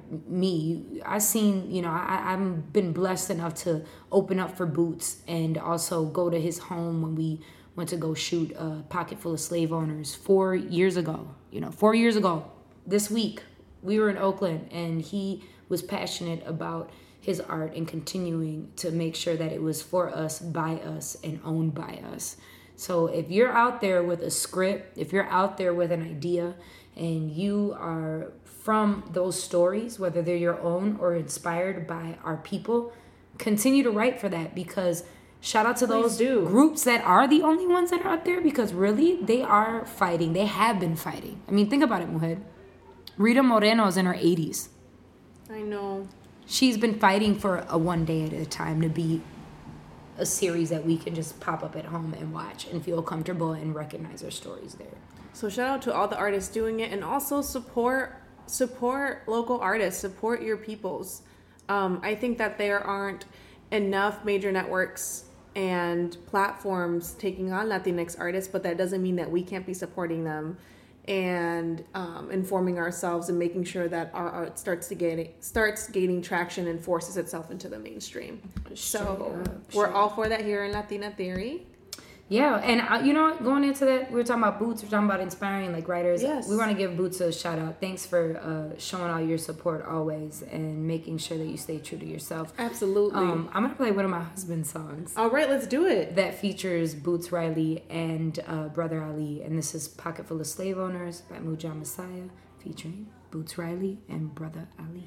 me. I seen, you know, I, I've been blessed enough to open up for Boots and also go to his home when we went to go shoot a Pocket Full of Slave Owners four years ago. You know, four years ago, this week, we were in Oakland, and he was passionate about his art and continuing to make sure that it was for us, by us, and owned by us. So if you're out there with a script, if you're out there with an idea, and you are from those stories, whether they're your own or inspired by our people, continue to write for that, because shout out to those do. groups that are the only ones that are out there, because really they are fighting. They have been fighting. I mean, think about it, mujer. Rita Moreno's in her eighties. I know. she's been fighting for a one day at a time to be a series that we can just pop up at home and watch and feel comfortable and recognize our stories there. So shout out to all the artists doing it, and also support support local artists, support your peoples. Um, I think that there aren't enough major networks and platforms taking on Latinx artists, but that doesn't mean that we can't be supporting them and um, informing ourselves and making sure that our art starts to get starts gaining traction and forces itself into the mainstream. So up, we're sure. all for that here in Latina Theory. Yeah, and uh, you know what? Going into that, we were talking about Boots. We're talking about inspiring like writers. Yes. We want to give Boots a shout out. Thanks for uh, showing all your support always and making sure that you stay true to yourself. Absolutely. Um, I'm gonna play one of my husband's songs. All right, let's do it. That features Boots Riley and uh, Brother Ali, and this is "Pocket Full of Slave Owners" by Muja Messiah, featuring Boots Riley and Brother Ali.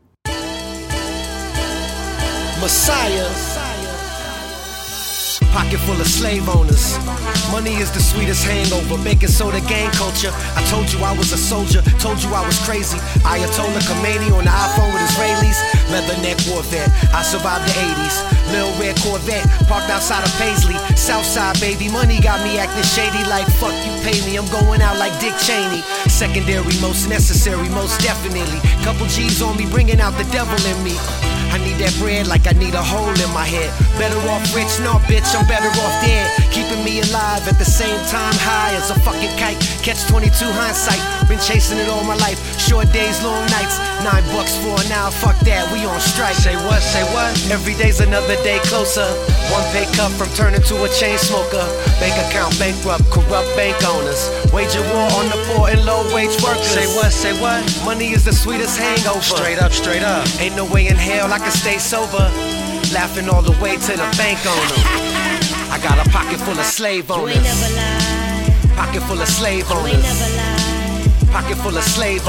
Messiah. Pocket full of slave owners. Money is the sweetest hangover. Baking soda gang culture. I told you I was a soldier. Told you I was crazy. Ayatollah Khomeini on the iPhone with Israelis. Leatherneck Corvette. I survived the eighties. Lil red Corvette parked outside of Paisley. Southside baby. Money got me acting shady like fuck you pay me. I'm going out like Dick Cheney. Secondary, most necessary, most definitely. Couple G's on me, bringing out the devil in me. I need that bread like I need a hole in my head. Better off rich, no bitch, I'm better off dead. Keeping me alive at the same time, high as a fucking kite. Catch twenty-two hindsight, been chasing it all my life. Short days, long nights, nine bucks for an hour, fuck that, we on strike. Say what, say what? Every day's another day closer. One pay cut from turning to a chain smoker. Bank account bankrupt, corrupt bank owners. Wage a war on the poor and low wage workers. Say what, say what? Money is the sweetest hangover. Straight up, straight up. Ain't no way in hell I can stay sober. Laughing all the way to the bank owner. I got a pocket full of slave owners. Pocket full of slave owners. Pocket full of slave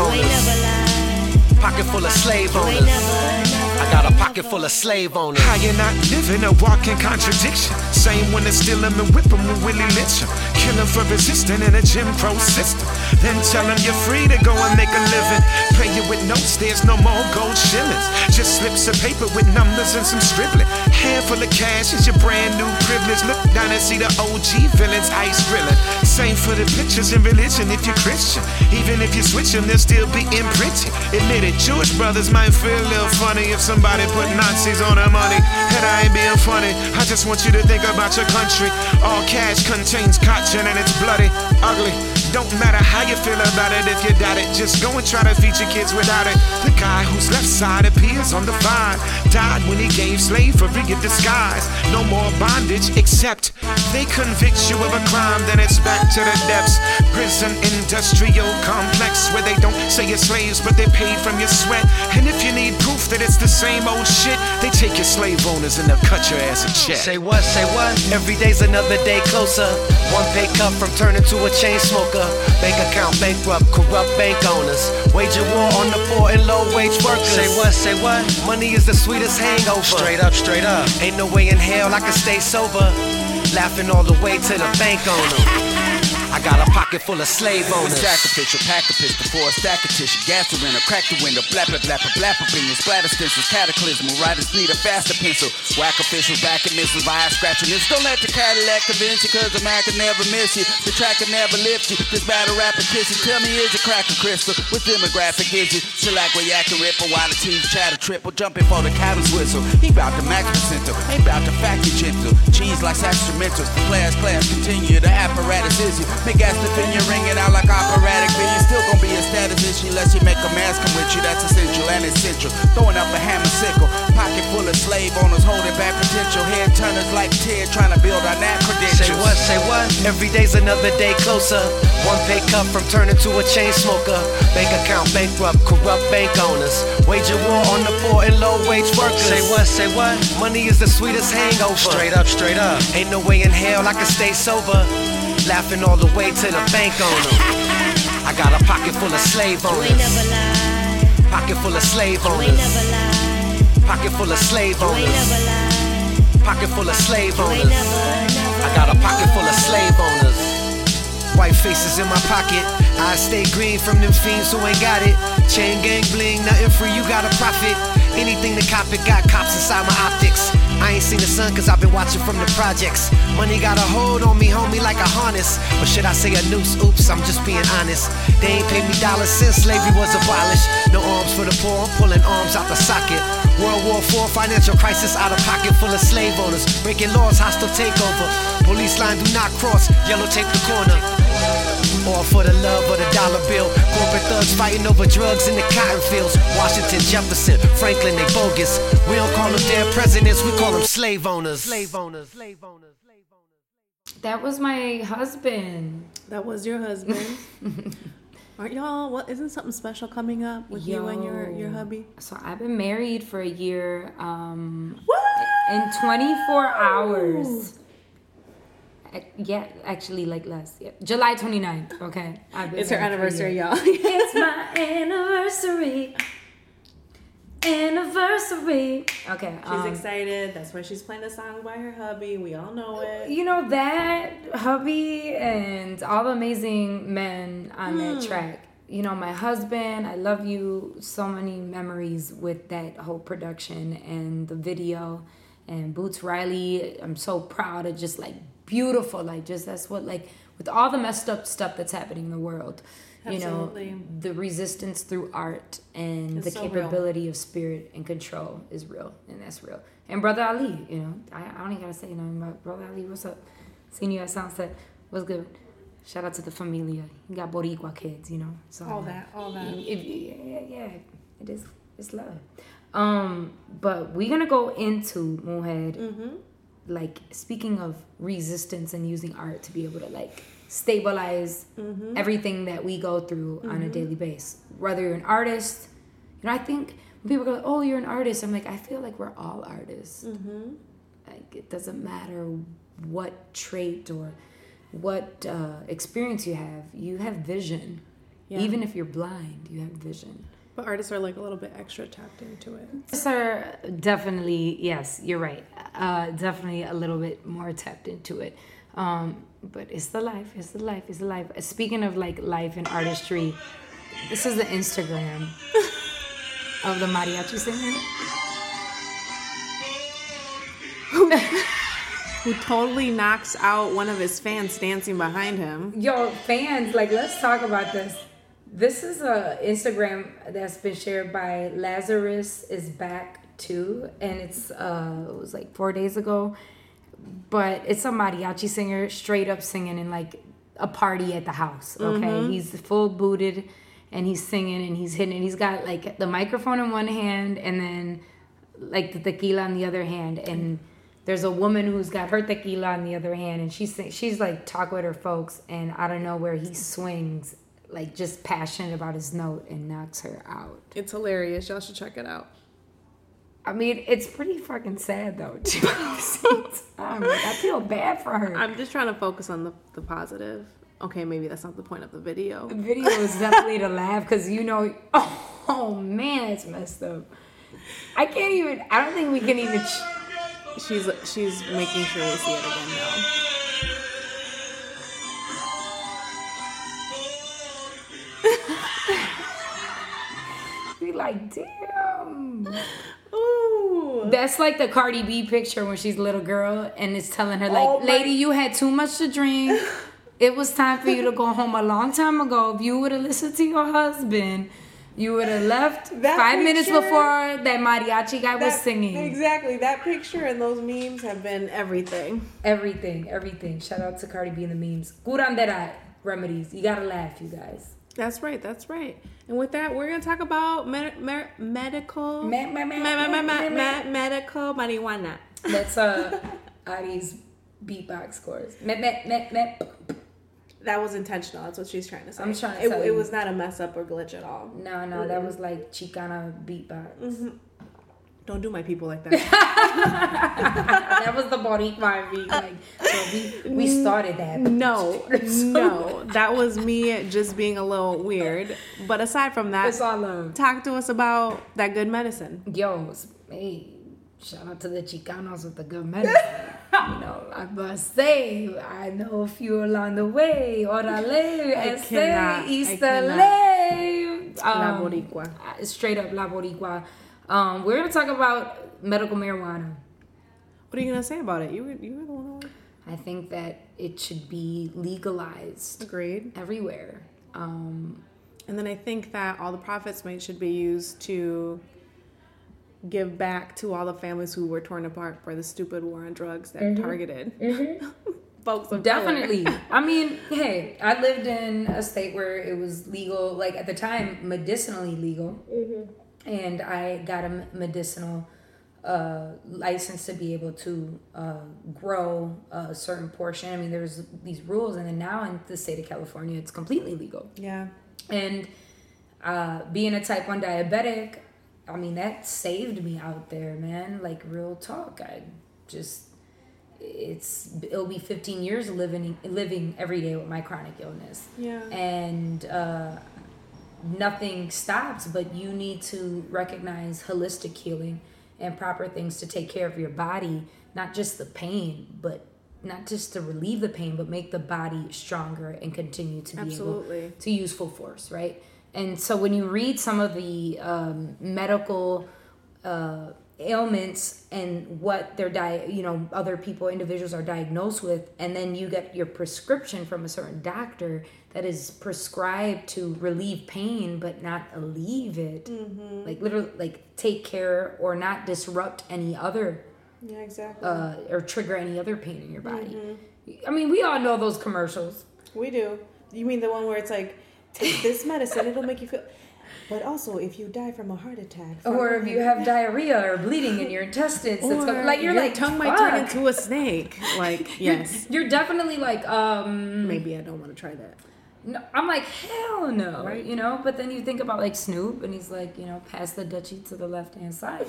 owners. Pocket full of slave owners. I got a pocket full of slave owners. How you not living a walking contradiction? Same when they steal him and whip him with Willie Lynch him. Kill him for resisting in a Jim Crow system. Then tell him you're free to go and make a living. Pay you with notes, there's no more gold shillings. Just slips of paper with numbers and some scribbling. Handful of cash is your brand new privilege. Look down and see the O G villains ice grilling. Same for the pictures in religion if you're Christian. Even if you switch them, they'll still be imprinted. Admit it, Jewish brothers might feel a little funny if somebody put Nazis on their money. And I ain't being funny, I just want you to think about your country. All cash contains cotton and it's bloody, ugly. Don't matter how you feel about it if you doubt it. Just go and try to feed your kids without it. The guy whose left side appears on the vine died when he gave slavery a disguise. No more bondage except they convict you of a crime, then it's back to the depths. Prison industrial complex where they don't say you're slaves but they paid from your sweat. And if you need proof that it's the same old shit, they take your slave owners and they'll cut your ass a check. Say what, say what? Every day's another day closer. One pay cut from turning to a chain smoker. Bank account bankrupt, corrupt bank owners. Wage a war on the poor and low wage workers. Say what, say what? Money is the sweetest hangover. Straight up, straight up. Ain't no way in hell I can stay sober. Laughing all the way to the bank owner. I got a pocket full of slave owners. Sacrificial, pack a pistol for a stack of tissue. Gas the window, crack the window, blapper, blapper, blapper, opinions, splatter stencils, cataclysmal. Writers need a faster pencil. Whack officials, back at missiles, via scratching this. Don't let the Cadillac convince you, cause the Mac can never miss you. The track can never lift you. This battle rapper kiss you. Tell me, is it crack a crystal? What demographic is it? Shellac where yak and ripple while the teams chatter triple. Jumping for the cabin's whistle. He bout to max percentile. Ain't bout to factory gentle. Cheese like instrumentals. The class class continue. The apparatus is you. Make gas the pin, you ring it out like operatic vision. Still gonna be a status issue unless you make a mask come with you. That's essential and essential. Throwing up a hammer sickle. Pocket full of slave owners holding back potential. Head turners like Ted trying to build on that credentials. Say what, say what? Every day's another day closer. One pay cut from turning to a chain smoker. Bank account bankrupt, corrupt bank owners. Wage a war on the poor and low wage workers. Say what, say what? Money is the sweetest hangover. Straight up, straight up. Ain't no way in hell I can stay sober. Laughing all the way to the bank owner. I got a pocket full of slave owners. Pocket full of slave owners. Pocket full of slave owners. Pocket full of slave owners. I got a pocket full of slave owners. White faces in my pocket. I stay green from them fiends who ain't got it. Chain gang bling, nothing free, you gotta profit. Anything the cop it got cops inside my optics. I ain't seen the sun cause I've been watching from the projects. Money got a hold on me, homie, like a harness. Or should I say a noose? Oops, I'm just being honest. They ain't paid me dollars since slavery was abolished. No arms for the poor, I'm pulling arms out the socket. World War Four, financial crisis, out of pocket full of slave owners. Breaking laws, hostile takeover. Police line do not cross, yellow tape the corner. All for the love of the dollar bill. Corporate thugs fighting over drugs in the cotton fields. Washington, Jefferson, Franklin, they bogus. We don't call them dead presidents, we call them slave owners. Slave owners, slave owners, slave owners. That was my husband. That was your husband. Aren't y'all, what, isn't something special coming up with Yo. you and your, your hubby? So I've been married for a year. Um, What? In twenty-four hours. Ac- Yeah, actually, like less. Yeah. July twenty-ninth, okay? I've been It's her married for a anniversary, year. y'all. It's my anniversary. Anniversary. Okay. She's um, excited. That's why she's playing the song by her hubby. We all know it. You know, that hubby and all the amazing men on that track. You know, my husband, I love you. So many memories with that whole production and the video. And Boots Riley, I'm so proud of just like beautiful. Like, just that's what, like, with all the messed up stuff that's happening in the world. Absolutely. You know, the resistance through art and It's the so capability of spirit and control is real, and that's real. And Brother Ali, you know, I, I don't even gotta say nothing about Brother Ali. What's up? Seen you at Sunset. What's good? Shout out to the familia. You got Boricua kids, you know. So All that, all that. If, yeah, yeah, yeah, it is. It's love. Um, but we're gonna go into Mujer. Mm-hmm. Like, speaking of resistance and using art to be able to like stabilize Mm-hmm. everything that we go through on a daily basis. Whether you're an artist, you know, I think when people go, "Oh, you're an artist," I'm like, I feel like we're all artists. Mm-hmm. Like, it doesn't matter what trait or what uh, experience you have. You have vision. Yeah. Even if you're blind, you have vision. But artists are like a little bit extra tapped into it. Sir, definitely, yes, you're right. Uh, definitely a little bit more tapped into it. Um, but it's the life, it's the life, it's the life. Speaking of like life and artistry, this is the Instagram of the mariachi singer. Who totally knocks out one of his fans dancing behind him. Yo, fans, like, let's talk about this. This is a Instagram that's been shared by Lazarus is Back Too, and it's uh it was like four days ago. But it's a mariachi singer straight up singing in like a party at the house. Okay, Mm-hmm. he's full booted and he's singing and he's hitting. He's got like the microphone in one hand and then like the tequila on the other hand, and there's a woman who's got her tequila on the other hand, and she's she's like talking with her folks, and out of nowhere he swings like just passionate about his note and knocks her out. It's hilarious. Y'all should check it out. I mean, it's pretty fucking sad though. I, mean, I feel bad for her. I'm just trying to focus on the, the positive. Okay, maybe that's not the point of the video. The video is definitely to laugh because you know, oh, oh man, it's messed up. I can't even. I don't think we can even. Ch- She's she's making sure we see it again now. Be like, damn. Ooh. That's like the Cardi B picture when she's a little girl and it's telling her like, Oh my- lady, you had too much to drink. It was time for you to go home a long time ago. If you would have listened to your husband, you would have left That five minutes picture- before that mariachi guy was That- singing. Exactly. That picture and those memes have been everything. Everything, everything. Shout out to Cardi B and the memes. Curandera remedies. You gotta laugh, you guys. That's right. That's right. And with that, we're gonna talk about med- mer- medical, Me- me- me- me- me- me- me- me- me- medical marijuana. That's uh Ari's beatbox scores. Me, me, me, me. That was intentional. That's what she's trying to say. I'm trying to It, tell it you. was not a mess up or glitch at all. No, no, that was like Chicana beatbox. Mm-hmm. Don't do my people like that. That was the Boricua beat. Like, so we we started that. No, no, that was me just being a little weird. But aside from that, It's all love. talk to us about that good medicine. Yo, hey, shout out to the Chicanos with the good medicine. You know, I must say, I know a few along the way. Orale, I ese, cannot, I East cannot. L A. La Um, Boricua. uh, Straight up La Boricua. Um, we're gonna talk about medical marijuana. What are you gonna say about it? You were you were the one. Who... I think that it should be legalized. Agreed. Everywhere. Um, and then I think that all the profits made should be used to give back to all the families who were torn apart by the stupid war on drugs that mm-hmm. targeted mm-hmm. folks of Definitely. color. I mean, hey, I lived in a state where it was legal, like at the time, medicinally legal. Mm-hmm. And I got a medicinal uh, license to be able to uh, grow a certain portion. I mean, there's these rules. And then now in the state of California, it's completely legal. Yeah. And uh, being a type one diabetic, I mean, that saved me out there, man. Like, real talk. I just, it's, it'll be fifteen years of living, living every day with my chronic illness. Yeah. And uh, nothing stops, but you need to recognize holistic healing and proper things to take care of your body. Not just the pain, but not just to relieve the pain, but make the body stronger and continue to be Absolutely. able to use full force, right? And so when you read some of the um, medical uh, ailments and what their di- you know, other people, individuals are diagnosed with, and then you get your prescription from a certain doctor that is prescribed to relieve pain but not alleviate it, mm-hmm. like literally, like take care or not disrupt any other, yeah, exactly, uh, or trigger any other pain in your body. Mm-hmm. I mean, we all know those commercials. We do. You mean the one where it's like, take this medicine, it'll make you feel... But also, if you die from a heart attack... Or if you have diarrhea or bleeding in your intestines... Or it's going, like, you're your like, tongue might fuck. turn into a snake. Like, yes. You're, you're definitely like, um... Maybe I don't want to try that. No, I'm like, hell no. Right. You know? But then you think about, like, Snoop, and he's like, you know, pass the Dutchie to the left-hand side.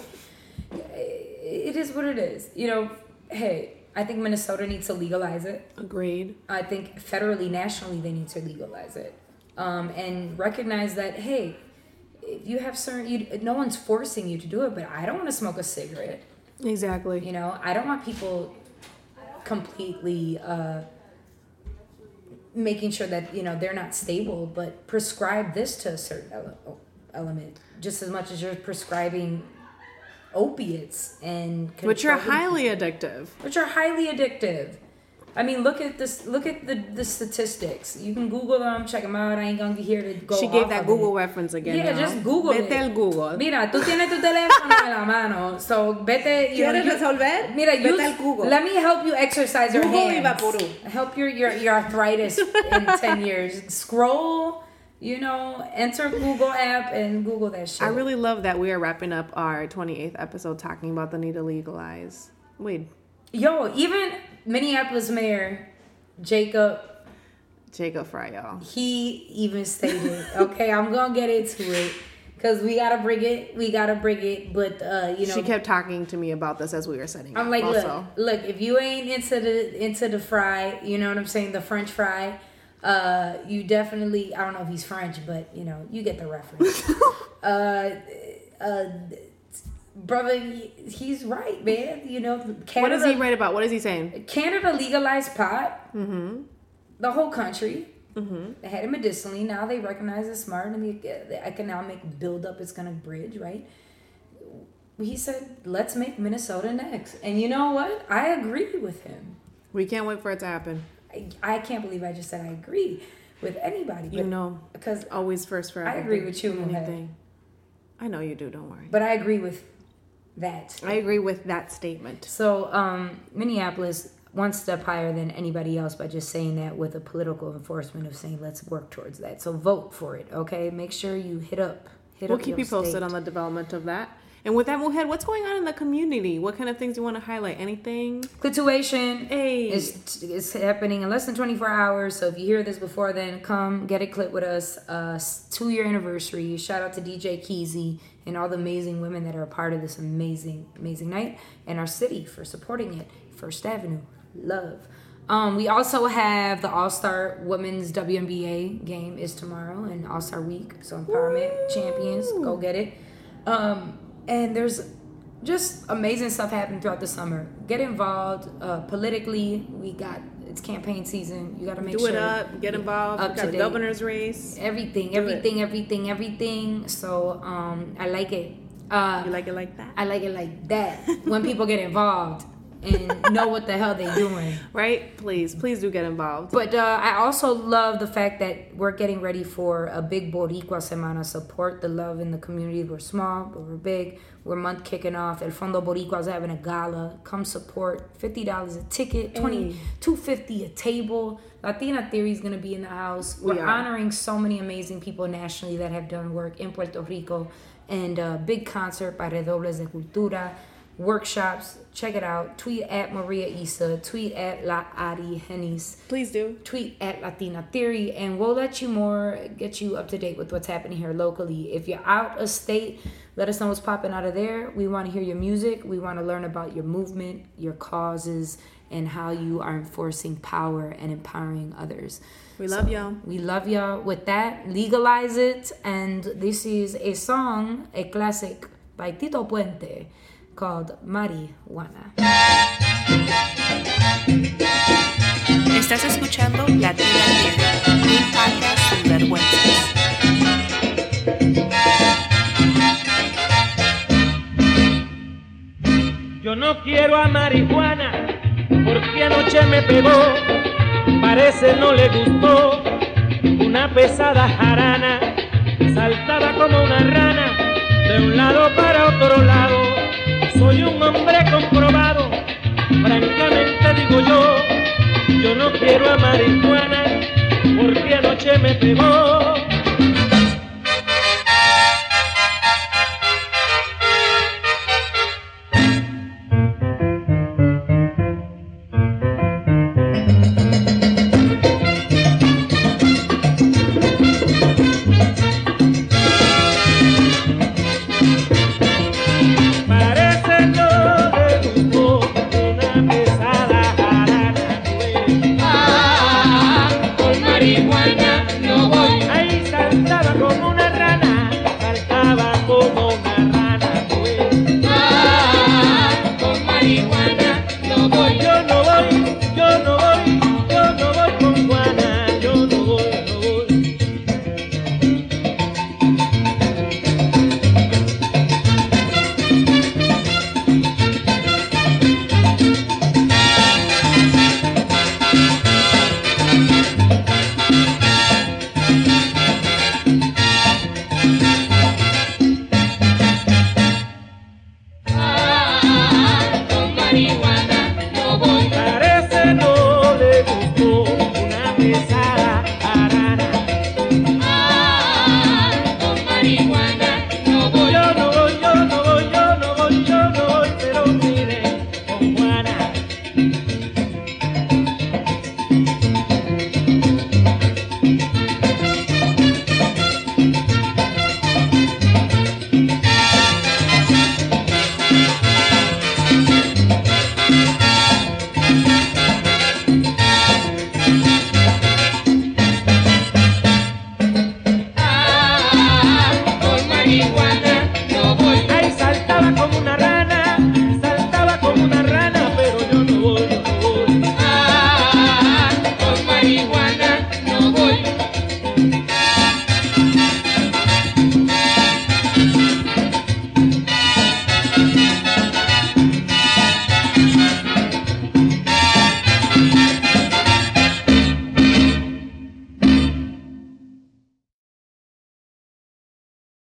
It is what it is. You know, hey... I think Minnesota needs to legalize it. Agreed. I think federally, nationally, they need to legalize it. Um, and recognize that, hey, if you have certain, you, no one's forcing you to do it, but I don't want to smoke a cigarette. Exactly. You know, I don't want people completely uh, making sure that, you know, they're not stable, but prescribe this to a certain ele- element just as much as you're prescribing opiates and which are controlling highly people. addictive. Which are highly addictive. I mean, look at this. Look at the, the statistics. You can Google them, check them out. I ain't gonna be here to go. She gave off that of Google it. reference again. Yeah, now. just Google Vete it. al Google. Mira, tú tienes tu teléfono en la mano, so vete. You ¿Quieres know, resolver? Mira, Vete use, al Google. Let me help you exercise your Google hands. y vaporú. Help your your your arthritis in ten years. Scroll. You know, enter Google app and Google that shit. I really love that we are wrapping up our twenty-eighth episode talking about the need to legalize weed. Yo, even Minneapolis Mayor Jacob Jacob Frey, y'all. He even stated, okay, I'm gonna get into it because we gotta bring it. We gotta bring it, but uh, you know, she kept talking to me about this as we were setting. I'm up like, also. look, look, if you ain't into the into the fry, you know what I'm saying, the French fry. Uh, you definitely, I don't know if he's French, but you know, you get the reference. uh, uh, brother, he, he's right, man. You know, Canada, what does he write about? What is he saying? Canada legalized pot. Mm-hmm. The whole country. Mm-hmm. They had it medicinally. Now they recognize it's smart, and the, the economic buildup is gonna bridge, right? He said, "Let's make Minnesota next." And you know what? I agree with him. We can't wait for it to happen. I can't believe I just said I agree with anybody. You know, because always first for everything. I agree with you, anything. I know you do. Don't worry. But I agree with that. I agree with that statement. So, um, Minneapolis one step higher than anybody else by just saying that with a political enforcement of saying let's work towards that. So vote for it, okay? Make sure you hit up. Hit we'll up keep you posted state. on the development of that. And with that, Mujer, what's going on in the community? What kind of things do you want to highlight? Anything? Clituation hey. is, is happening in less than twenty-four hours. So if you hear this before then, come get a clip with us. Uh, two-year anniversary. Shout out to D J Keezy and all the amazing women that are a part of this amazing, amazing night. And our city for supporting it. First Avenue. Love. Um, we also have the All-Star Women's W N B A game is tomorrow and All-Star Week. So empowerment Woo! Champions. Go get it. Um... And there's just amazing stuff happening throughout the summer. Get involved uh, politically. We got it's campaign season. You got to make Do sure it up. Get involved. Up we got to a governor's race. Everything, Do everything, it. everything, everything. So um, I like it. Uh, You like it like that? I like it like that. When people get involved and know what the hell they're doing. Right? Please, please do get involved. But uh, I also love the fact that we're getting ready for a big Boricua Semana. Support the love in the community. We're small, but we're big. We're month kicking off. El Fondo Boricua is having a gala. Come support. fifty dollars a ticket. twenty, two fifty a table. Latina Theory is going to be in the house. We're We are. honoring so many amazing people nationally that have done work in Puerto Rico. And a big concert by Redobles de Cultura. Workshops, check it out. Tweet at Maria Isa, tweet at La Ari Hennis, Please do. tweet at Latina Theory, and we'll let you more, get you up to date with what's happening here locally. If you're out of state, let us know what's popping out of there. We want to hear your music. We want to learn about your movement, your causes, and how you are enforcing power and empowering others. We love y'all. We love y'all. With that, legalize it. And this is a song, a classic by Tito Puente, called Marihuana. Estás escuchando Latina Theory, un podcast sin vergüenzas. Yo no quiero a marihuana porque anoche me pegó, parece no le gustó, una pesada jarana, saltaba como una rana de un lado para otro lado. Soy un hombre comprobado, francamente digo yo, yo no quiero a marihuana porque anoche me pegó.